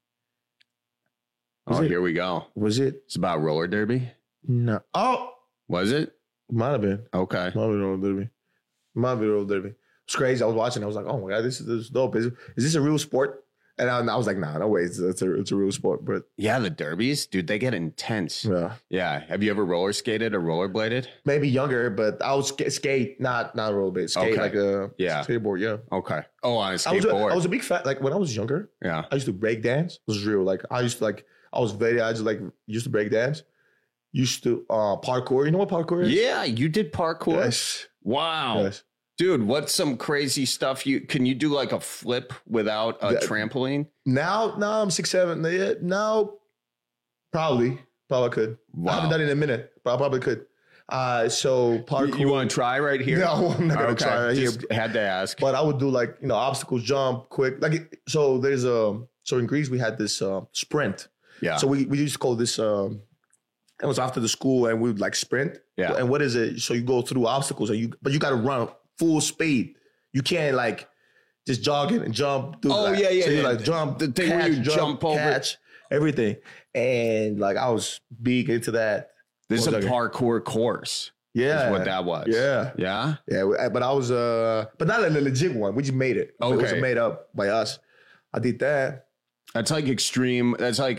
Here we go. Was it? It's about roller derby? No. Oh. Was it? Might have been. Okay. Might have been roller derby. It's crazy. I was watching. I was like, oh my God, this is dope. Is this a real sport? And I was like, nah, no way. It's a real sport. But yeah, the derbies, dude, they get intense. Yeah. Have you ever roller skated or rollerbladed? Maybe younger, but I would skate, not rollerblade. Skate like a skateboard. Yeah. Okay. Oh, on a skateboard. I was a big fan. Like when I was younger. Yeah. I used to break dance. It was real. Like I used to used to break dance. Used to parkour. You know what parkour is? Yeah, you did parkour. Yes. Wow. Yes. Dude, what's some crazy stuff can you do like a flip without a trampoline? Now I'm 6'7". Yeah, now probably could. Wow. I haven't done it in a minute, but I probably could. So parkour. You want to try right here? No, I'm not gonna try right here. Had to ask. But I would do like obstacles, jump quick. Like so there's so in Greece we had this sprint. Yeah. So we used to call this it was after the school and we would like sprint. Yeah. And what is it? So you go through obstacles but you gotta run full speed. You can't like just jogging and jump. Yeah. So you like jump, the thing catch, where you jump over, catch, everything. And like I was big into that. This is a parkour course. Yeah, is what that was. Yeah. But I was, but not a legit one. We just made it. Okay. It was made up by us. I did that. That's like extreme. That's like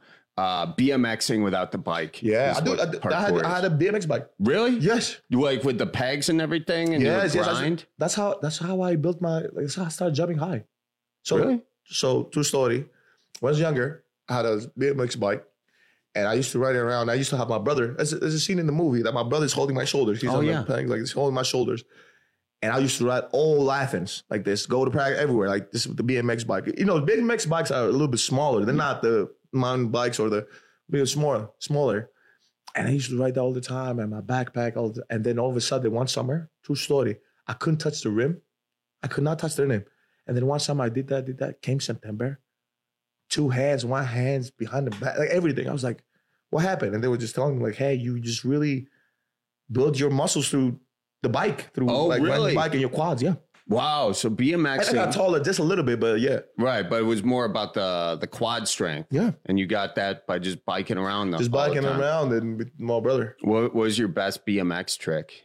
BMXing without the bike. Yeah, I had a BMX bike. Really? Yes. You like with the pegs and everything, and yes, you grind. That's how I built my. Like, that's how I started jumping high. So really? So true story. When I was younger, I had a BMX bike, and I used to ride it around. I used to have my brother. There's a scene in the movie that my brother's holding my shoulders. He's on the pegs, like he's holding my shoulders. And I used to ride all Athens like this, go to practice everywhere like this with the BMX bike. You know, BMX bikes are a little bit smaller. They're not the mountain bikes or the bit smaller. And I used to ride that all the time and my backpack and then all of a sudden one summer, true story, I couldn't touch the rim. I could not touch the rim. And then one summer I did that. Came September, 2 hands, 1 hand behind the back, like everything. I was like, what happened? And they were just telling me like, hey, you just really build your muscles through the bike, through riding the bike and your quads. Yeah. Wow. So BMXing. I got taller just a little bit, but yeah. Right. But it was more about the quad strength. Yeah. And you got that by just biking around. Just biking around and with my brother. What was your best BMX trick?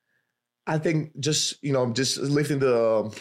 I think just lifting the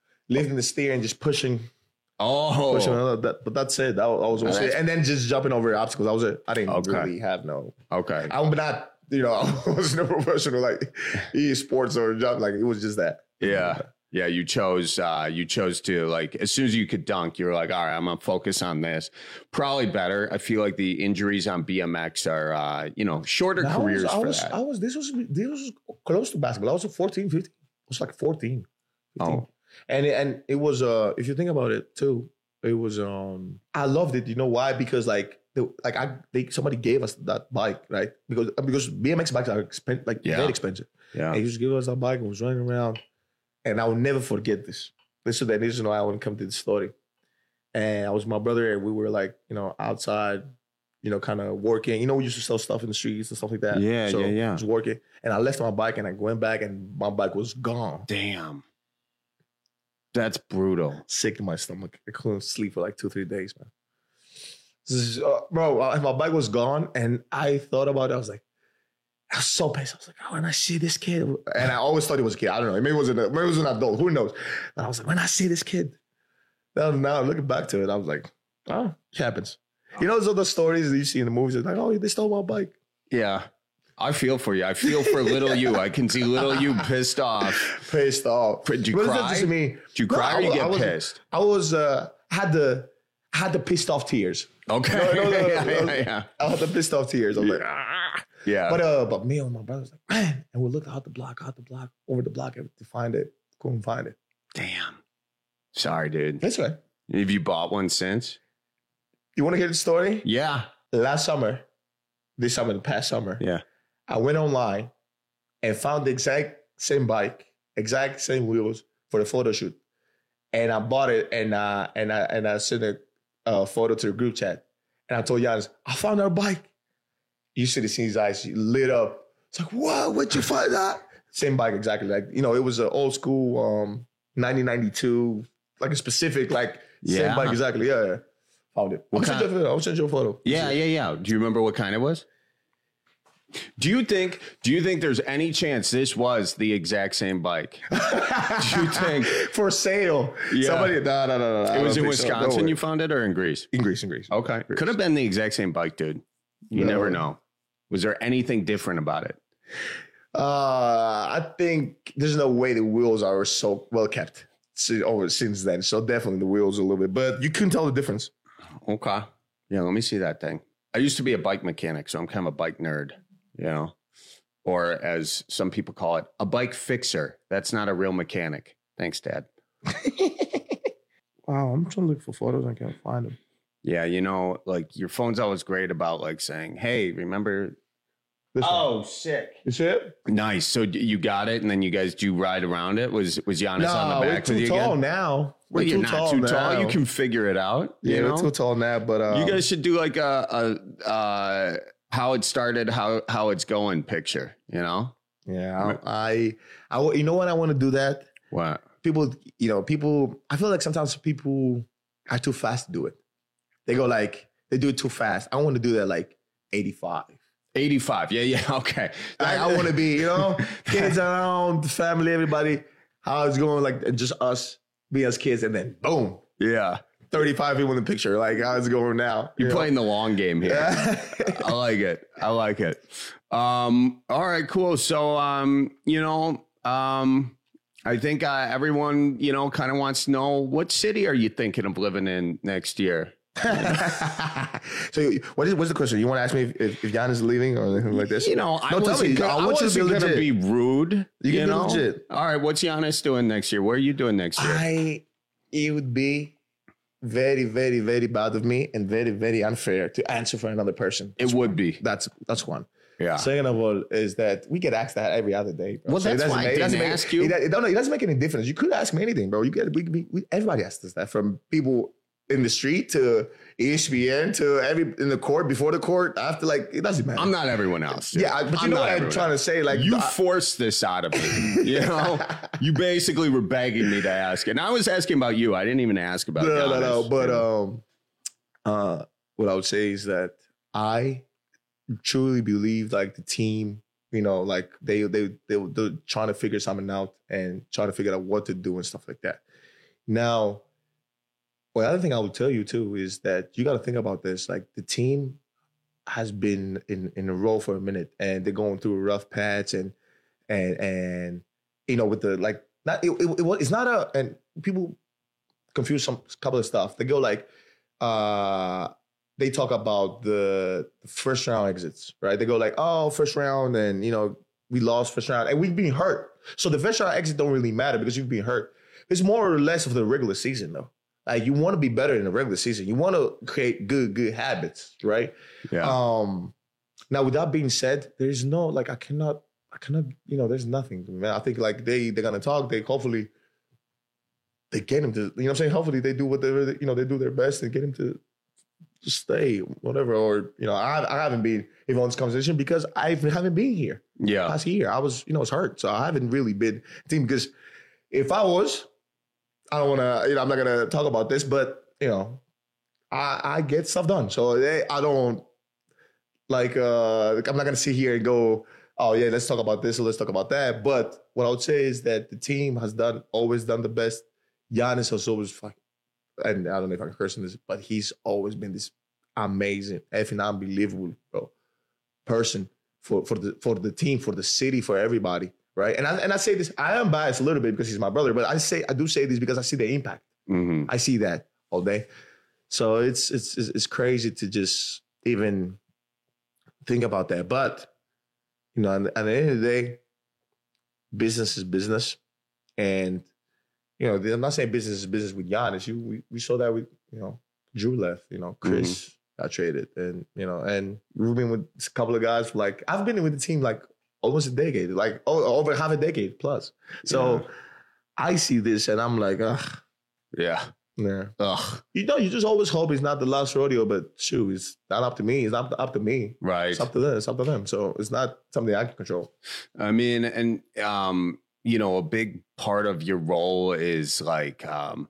steer and just pushing. Pushing that, but that's it. That was it. And then just jumping over obstacles. That was it. I didn't really have no. Okay. I'm not. I wasn't a professional like esports or jump. Like it was just that. Yeah. Yeah, you chose to, like, as soon as you could dunk, you were like, all right, I'm going to focus on this. Probably better. I feel like the injuries on BMX are, shorter careers This was close to basketball. I was 14, 15. I was like 14, 15. Oh. And it was, if you think about it too, it was, I loved it. You know why? Because somebody gave us that bike, right? Because BMX bikes are very expensive. Yeah. And he just gave us that bike and was running around. And I will never forget this. This is the reason why I want to come to the story. And I was with my brother and we were like, outside, kind of working. We used to sell stuff in the streets and stuff like that. Yeah, so yeah. I was working. And I left my bike and I went back and my bike was gone. Damn. That's brutal. Sick in my stomach. I couldn't sleep for like 2-3 days, man. My bike was gone and I thought about it. I was like, I was so pissed. I was like, when I see this kid, and I always thought he was a kid. I don't know. Maybe it was an adult. Who knows? But I was like, when I see this kid, now looking back to it, I was like, oh, it happens. Those are the stories that you see in the movies. It's like, oh, they stole my bike. Yeah. I feel for you. I feel for little you. I can see little you pissed off. Pissed off. Did you cry? Did you cry or you get pissed? I had the pissed off tears. Okay. Yeah. I had the pissed off tears. I was like, Yeah. But me and my brother was like, man, and we looked out the block, over the block to find it. Couldn't find it. Damn. Sorry, dude. That's right. Have you bought one since? You want to hear the story? Yeah. The past summer. Yeah. I went online and found the exact same bike, exact same wheels for the photo shoot. And I bought it and I sent a photo to the group chat. And I told Giannis, I found our bike. You should have seen his eyes lit up. It's like, what? Where'd you find that? Same bike, exactly. Like, it was an old school 1992, like a specific, same bike, exactly. Yeah. Found it. I'll send you a photo. Yeah. Do you remember what kind it was? Do you think there's any chance this was the exact same bike? Do you think for sale? Yeah. Somebody, no. It was in Wisconsin. You found it, or in Greece? In Greece. Okay. Could have been the exact same bike, dude. You never know. Was there anything different about it? I think there's no way the wheels are so well kept since then. So definitely the wheels a little bit, but you couldn't tell the difference. Okay. Yeah, let me see that thing. I used to be a bike mechanic, so I'm kind of a bike nerd, or as some people call it, a bike fixer. That's not a real mechanic. Thanks, Dad. Wow, I'm trying to look for photos. I can't find them. Yeah, your phone's always great about saying, hey, remember? Sick. You see it? Nice. So you got it, and then you guys do ride around it? Was Giannis on the back with you again? We're too tall now. You're not too tall. You can figure it out. Yeah, we're too tall now, but... you guys should do a how it started, how it's going picture, Yeah, I you know what? I want to do that. What? people, I feel like sometimes people are too fast to do it. They go like, they do it too fast. I want to do that like 85. 85. Yeah. Okay. Like, I want to be, kids around, the family, everybody, how it's going, like just us being as kids, and then boom. Yeah. 35 people in the picture. Like, how's it going now? You're playing the long game here. I like it. All right, cool. So, I think everyone, kind of wants to know, what city are you thinking of living in next year? So what's the question? You want to ask me if Giannis is leaving or anything like this? I wasn't going to be rude. You can be legit. All right, what's Giannis doing next year? What are you doing next year? It would be very, very, very bad of me and very, very unfair to answer for another person. It would be. That's one. Yeah. Second of all is that we get asked that every other day, bro. Well, so that's why I didn't ask you. It doesn't make any difference. You could ask me anything, bro. Everybody asks us that, from people in the street to ESPN to in the court, before the court, after, like, it doesn't matter. I'm not everyone else. Dude. Yeah, but you know what I'm trying to say? Like, you forced this out of me. You basically were begging me to ask, and I was asking about you. I didn't even ask about Giannis. No. But what I would say is that I truly believe, like, the team, like they're trying to figure something out and trying to figure out what to do and stuff like that. Now, well, the other thing I would tell you too is that you got to think about this. Like, the team has been in a row for a minute, and they're going through a rough patch, and with the, like, not it's not a, and people confuse couple of stuff. They go like, they talk about the first round exits, right? They go like, oh, first round, and we lost first round, and we've been hurt. So the first round exit don't really matter because you've been hurt. It's more or less of the regular season though. Like, you want to be better in the regular season. You want to create good habits, right? Yeah. Now, with that being said, there's no, like, I cannot, there's nothing, man. I think, like, they're gonna talk. Hopefully they get him to, you know what I'm saying? Hopefully they do whatever, they do their best and get him to stay, whatever. Or, I haven't been even on this conversation because I haven't been here. Yeah. Last year, I was, I was hurt. So I haven't really been because if I was, I don't want to, I'm not going to talk about this, but, I get stuff done. So I don't, like, I'm not going to sit here and go, oh, yeah, let's talk about this or let's talk about that. But what I would say is that the team has always done the best. Giannis has always and I don't know if I can curse on this, but he's always been this amazing, effing unbelievable, bro, person for the team, for the city, for everybody. Right. And I say this, I am biased a little bit because he's my brother, but I do say this because I see the impact. Mm-hmm. I see that all day. So it's crazy to just even think about that. But, at the end of the day, business is business. And, I'm not saying business is business with Giannis. We saw that with, Drew left, Chris got traded. And, and we've been with a couple of guys for, like, I've been with the team like almost a decade, like over half a decade plus. So I see this and I'm like, ugh. Yeah. Ugh. You just always hope it's not the last rodeo, but shoot, it's not up to me. It's not up to me. Right. It's up to them. It's up to them. So it's not something I can control. I mean, and, a big part of your role is like,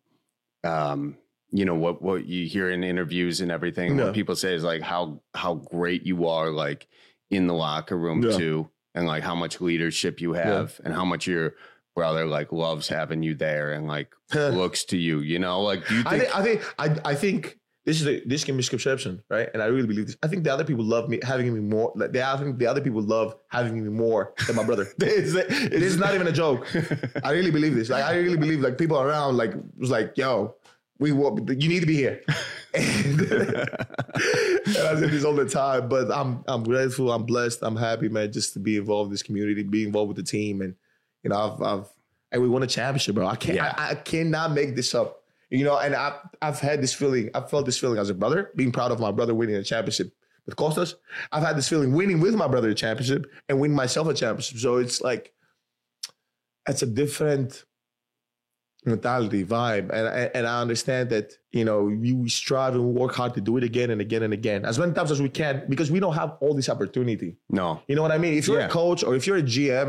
what you hear in interviews and everything, what people say is like how great you are, like, in the locker room too. And, like, how much leadership you have and how much your brother, like, loves having you there and, like, looks to you, like, do you think? I think this can be misconception, right? And I really believe this. I think the other people love me, having me more. I think the other people love having me more than my brother. It is not even a joke. I really believe this. Like, I really believe, like, people around, like, was like, yo, you need to be here. And I say this all the time, but I'm grateful, I'm blessed, I'm happy, man, just to be involved in this community, be involved with the team, and and we won a championship, bro. I cannot make this up, and I've had this feeling, I felt this feeling as a brother, being proud of my brother winning a championship with Costas. I've had this feeling winning with my brother a championship and winning myself a championship. So it's like, it's a different mentality, vibe. And I understand that, you strive and work hard to do it again and again and again, as many times as we can, because we don't have all this opportunity. No. You know what I mean? If you're a coach or if you're a GM,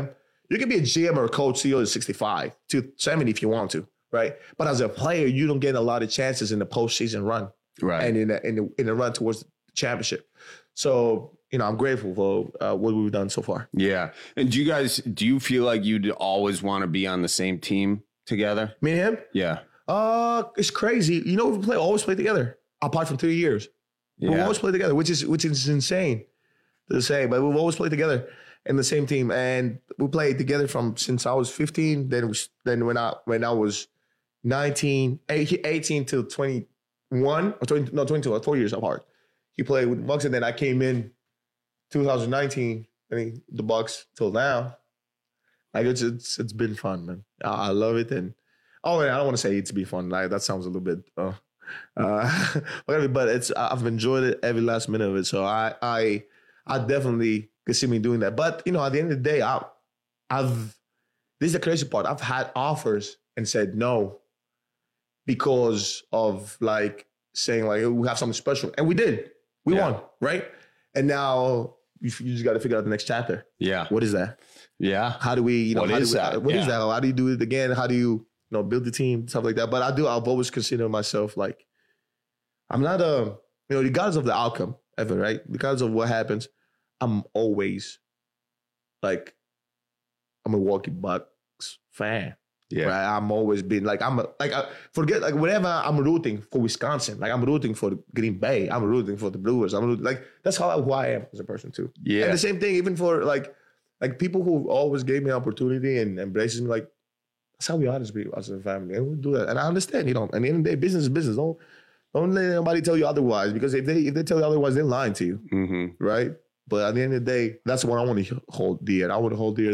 You can be a GM or a coach CEO at 65 to 70 if you want to, right? But as a player, you don't get a lot of chances in the postseason run, right? And in the run towards the championship. So, I'm grateful for what we've done so far. Yeah. And do you feel like you'd always want to be on the same team together? Me and him? Yeah. It's crazy. We always play together, apart from 3 years. Yeah. We always play together, which is insane to say, but we've always played together in the same team, and we played together since I was 15. Then when I was 19, 18 to 21 or 20, no 22, 4 years apart. He played with the Bucks, and then I came in 2019. The Bucks till now. Like it's been fun, man. I love it, and I don't want to say it's been fun. Like that sounds a little bit. But I've enjoyed it every last minute of it. So I definitely can see me doing that. But at the end of the day, this is the crazy part. I've had offers and said no because of saying we have something special, and we did. We won, right? And now you just got to figure out the next chapter. Yeah. What is that? Yeah. How do we? What is that? What is that? How do you do it again? How do you? Build the team, stuff like that. But I've always considered myself I'm not regardless of the outcome ever, right? Regardless of what happens, I'm always a Milwaukee Bucks fan. Yeah. Right? I'm always been forget whatever I'm rooting for Wisconsin. I'm rooting for Green Bay. I'm rooting for the Brewers. That's who I am as a person too. Yeah. And the same thing even for people who always gave me opportunity and embraces me that's how we are as a family. And we do that. And I understand, at the end of the day, business is business. Don't let anybody tell you otherwise, because if they tell you otherwise, they're lying to you. Mm-hmm. Right? But at the end of the day, that's what I want to hold dear. I want to hold dear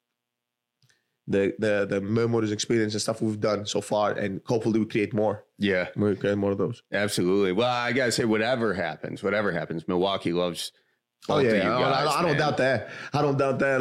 the memories, experience, and stuff we've done so far, and hopefully we create more. Yeah. We create more of those. Absolutely. Well, I gotta say, whatever happens, Milwaukee loves both of you guys. I don't doubt that. I don't doubt that.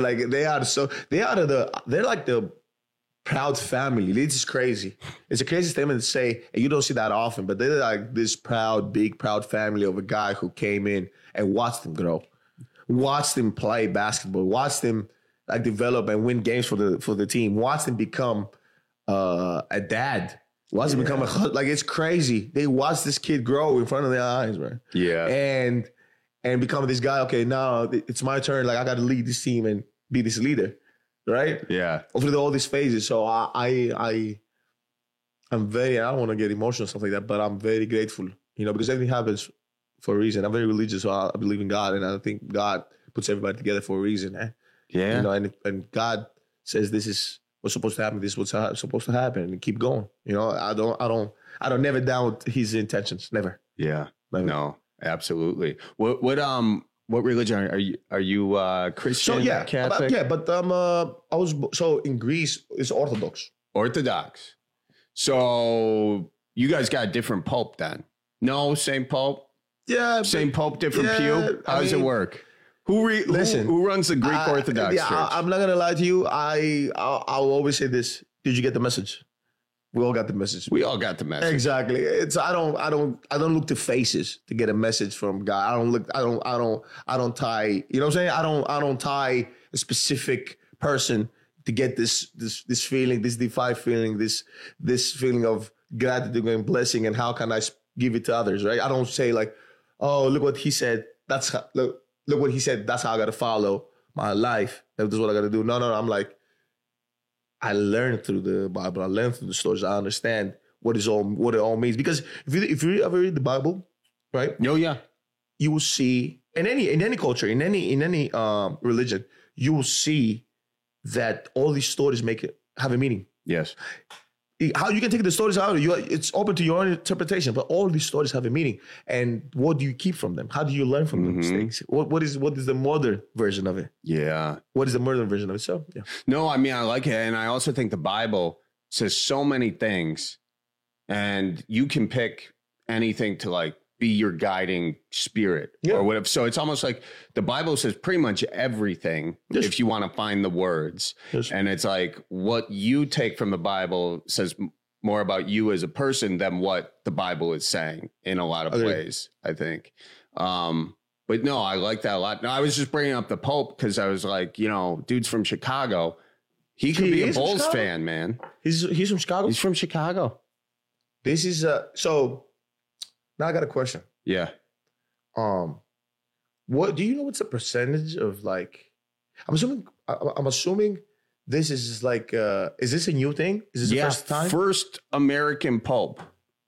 They're like the proud family. It's just crazy. It's a crazy statement to say, and you don't see that often, but they're like this big, proud family of a guy who came in and watched them grow, watched them play basketball, watched them develop and win games for the team, watched them become a dad, watched them become it's crazy. They watched this kid grow in front of their eyes, man. Yeah. And become this guy, okay, now it's my turn. I got to lead this team and be this leader. Right? Yeah. Through all these phases. So I'm very, I don't want to get emotional and stuff like that, but I'm very grateful, because everything happens for a reason. I'm very religious, so I believe in God, and I think God puts everybody together for a reason. Yeah. And God says this is what's supposed to happen. This is what's supposed to happen, and keep going. I don't never doubt His intentions. Never. Yeah. Never. No, absolutely. What religion are you? Christian? So Catholic? But in Greece it's Orthodox. Orthodox. So you guys got a different pope then? No, same pope. Yeah, same pope, different pew. How does it work? Who runs the Greek Orthodox Church? I'm not gonna lie to you. I'll always say this. Did you get the message? We all got the message. We all got the message. Exactly. I don't look to faces to get a message from God. I don't tie, you know what I'm saying? I don't tie a specific person to get this feeling, this divine feeling, this feeling of gratitude and blessing, and how can I give it to others, right? I don't say oh, look what he said. Look what he said. That's how I got to follow my life. This is what I got to do. No. I'm I learned through the Bible. I learned through the stories. I understand what it all means. Because if you ever read the Bible, right? Oh yeah, you will see in any culture, in any religion, you will see that all these stories have a meaning. Yes. How you can take the stories out, it's open to your own interpretation, but all these stories have a meaning. And what do you keep from them? How do you learn from the mistakes? What is the modern version of it? Yeah. What is the modern version of it? So, yeah. No, I mean, I like it. And I also think the Bible says so many things, and you can pick anything to be your guiding spirit or whatever. So it's almost like the Bible says pretty much everything if you want to find the words. Yes. And it's what you take from the Bible says more about you as a person than what the Bible is saying in a lot of ways, I think. But no, I like that a lot. No, I was just bringing up the Pope because I was dude's from Chicago. He could be a Bulls fan, man. He's from Chicago? He's from Chicago. This is so now I got a question. Yeah. What do you know what's the percentage of like I'm assuming this is like is this a new thing? Is this the first time? First American Pope.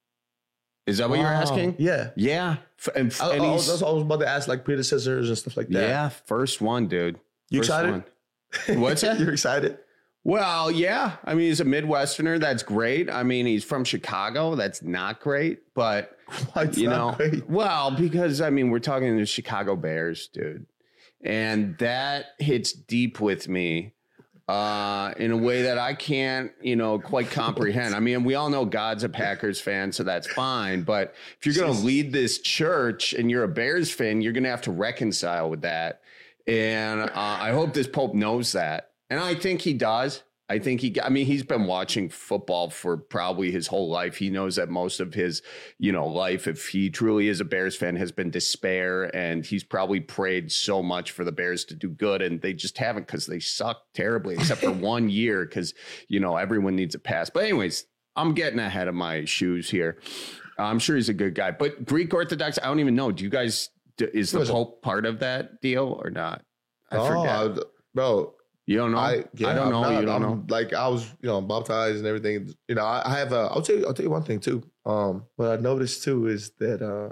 Is that what you're asking? Yeah. Yeah. And I was about to ask like predecessors and stuff like that. Yeah, first one, dude. You First excited? one. What's that? You're excited? Well, yeah. I mean, he's a Midwesterner. That's great. I mean, he's from Chicago. That's not great. But, great? Well, because, I mean, we're talking the Chicago Bears, dude. And that hits deep with me in a way that I can't, quite comprehend. I mean, we all know God's a Packers fan, so that's fine. But if you're going to lead this church and you're a Bears fan, you're going to have to reconcile with that. And I hope this Pope knows that. And I think he does. He's been watching football for probably his whole life. He knows that most of his, life, if he truly is a Bears fan, has been despair. And he's probably prayed so much for the Bears to do good. And they just haven't because they suck terribly, except for 1 year because, everyone needs a pass. But anyways, I'm getting ahead of my shoes here. I'm sure he's a good guy. But Greek Orthodox, I don't even know. Do you guys, is the Pope part of that deal or not? I forget. Bro. You don't know? I don't know. You don't know? Like I was, baptized and everything. I have I'll tell you one thing too. What I noticed too is that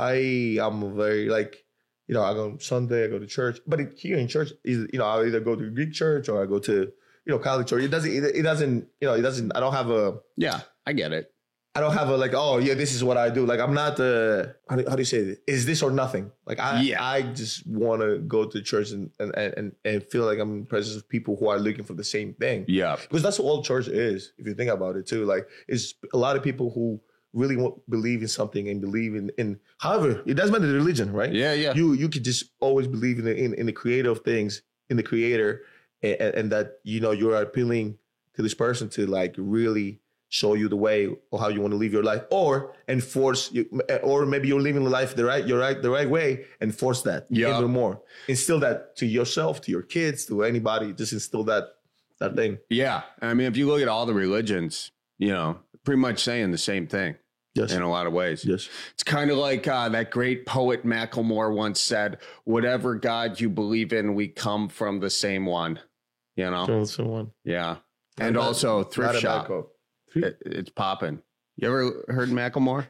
I am very like, I go Sunday, I go to church. But here in church is, I either go to Greek church or I go to, Catholic church. It doesn't, I don't have a. Yeah, I get it. I don't have a like, oh yeah, this is what I do. Like I'm not how do you say it? Is this or nothing? Like I just want to go to church and feel like I'm in the presence of people who are looking for the same thing. Yeah, because that's what all church is. If you think about it too, like it's a lot of people who really believe in something and believe in. However, it doesn't matter the religion, right? Yeah. You could just always believe in the creative things, in the Creator, and that you're appealing to this person to like really show you the way or how you want to live your life, or enforce you, or maybe you're living the life the right way, enforce that even more. Instill that to yourself, to your kids, to anybody. Just instill that thing. Yeah, I mean, if you look at all the religions, pretty much saying the same thing. Yes, in a lot of ways. Yes, it's kind of like that great poet Macklemore once said, "Whatever God you believe in, we come from the same one." The same one. Yeah, and also thrift shop. It's popping. You ever heard Macklemore?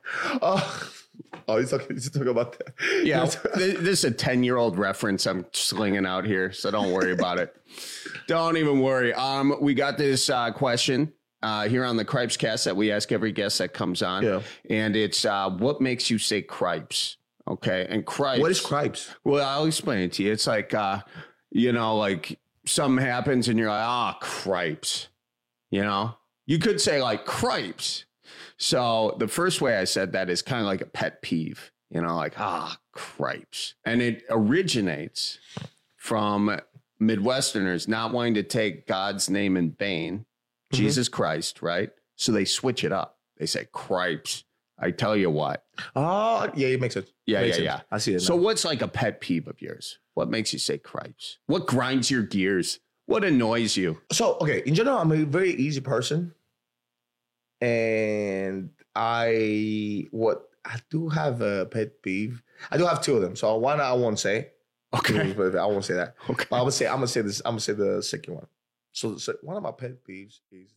He's talking about that. Yeah, this is a 10-year-old reference I'm slinging out here, so don't worry about it. Don't even worry. We got this question here on the Cripes Cast that we ask every guest that comes on. Yeah. And it's what makes you say cripes? Okay. And cripes. What is cripes? Well, I'll explain it to you. It's like, like something happens and you're like, cripes, You could say like cripes. So the first way I said that is kind of like a pet peeve, like, cripes. And it originates from Midwesterners not wanting to take God's name in vain, Jesus Christ, right? So they switch it up. They say cripes. I tell you what. Oh, yeah, it makes sense. Yeah. I see it now. So what's like a pet peeve of yours? What makes you say cripes? What grinds your gears? What annoys you? So, okay, in general, I'm a very easy person. And I do have a pet peeve. I do have two of them. So one I won't say. Okay. I won't say that. Okay. But I'm gonna say this. I'm gonna say the second one. So one of my pet peeves is.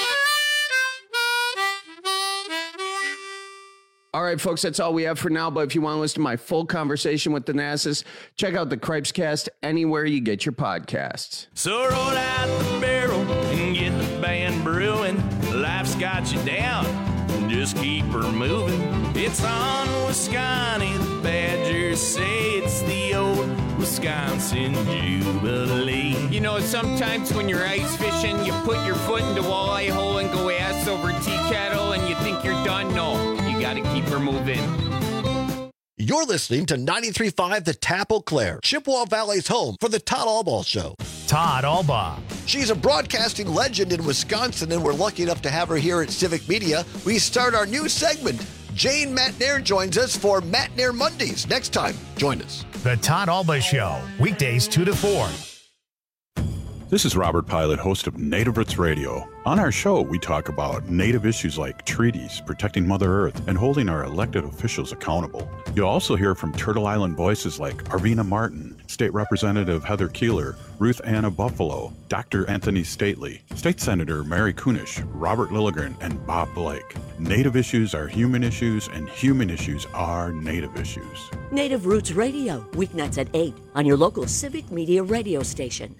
All right, folks, that's all we have for now. But if you want to listen to my full conversation with Thanasis, check out the Cripes Cast anywhere you get your podcasts. So roll out the barrel and get the band brewing. Life's got you down, just keep her moving. It's on Wisconsin, the Badgers say it's the old Wisconsin Jubilee. Sometimes when you're ice fishing, you put your foot in the walleye hole and go ass over tea kettle and you think you're done. No, you gotta keep her moving. You're listening to 93.5 The Tap Eau Claire, Chippewa Valley's home for the Todd Albaugh Show. Todd Albaugh. She's a broadcasting legend in Wisconsin, and we're lucky enough to have her here at Civic Media. We start our new segment. Jane Matnair joins us for Matnair Mondays. Next time, join us. The Todd Albaugh Show, weekdays 2 to 4. This is Robert Pilot, host of Native Roots Radio. On our show, we talk about Native issues like treaties, protecting Mother Earth, and holding our elected officials accountable. You'll also hear from Turtle Island voices like Arvina Martin, State Representative Heather Keeler, Ruth Anna Buffalo, Dr. Anthony Stately, State Senator Mary Kunish, Robert Lilligren, and Bob Blake. Native issues are human issues, and human issues are Native issues. Native Roots Radio, weeknights at 8 on your local Civic Media radio station.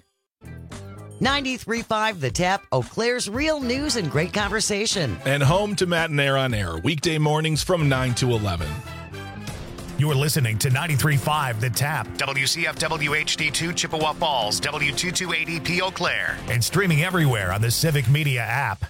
93.5 The Tap, Eau Claire's real news and great conversation. And home to Matt and Air on Air, weekday mornings from 9 to 11. You're listening to 93.5 The Tap, WCFW HD2 Chippewa Falls, W228EP Eau Claire, and streaming everywhere on the Civic Media app.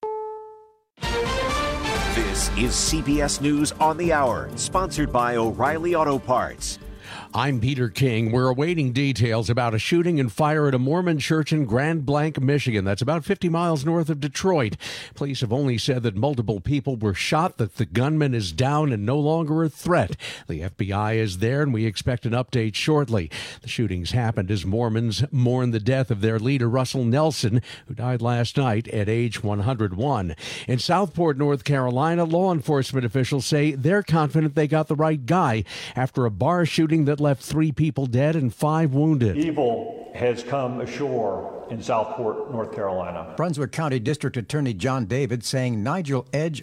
This is CBS News on the Hour, sponsored by O'Reilly Auto Parts. I'm Peter King. We're awaiting details about a shooting and fire at a Mormon church in Grand Blanc, Michigan. That's about 50 miles north of Detroit. Police have only said that multiple people were shot, that the gunman is down and no longer a threat. The FBI is there, and we expect an update shortly. The shootings happened as Mormons mourn the death of their leader, Russell Nelson, who died last night at age 101. In Southport, North Carolina, law enforcement officials say they're confident they got the right guy after a bar shooting that left 3 people dead and 5 wounded. Evil has come ashore in Southport, North Carolina. Brunswick County District Attorney John David saying Nigel Edge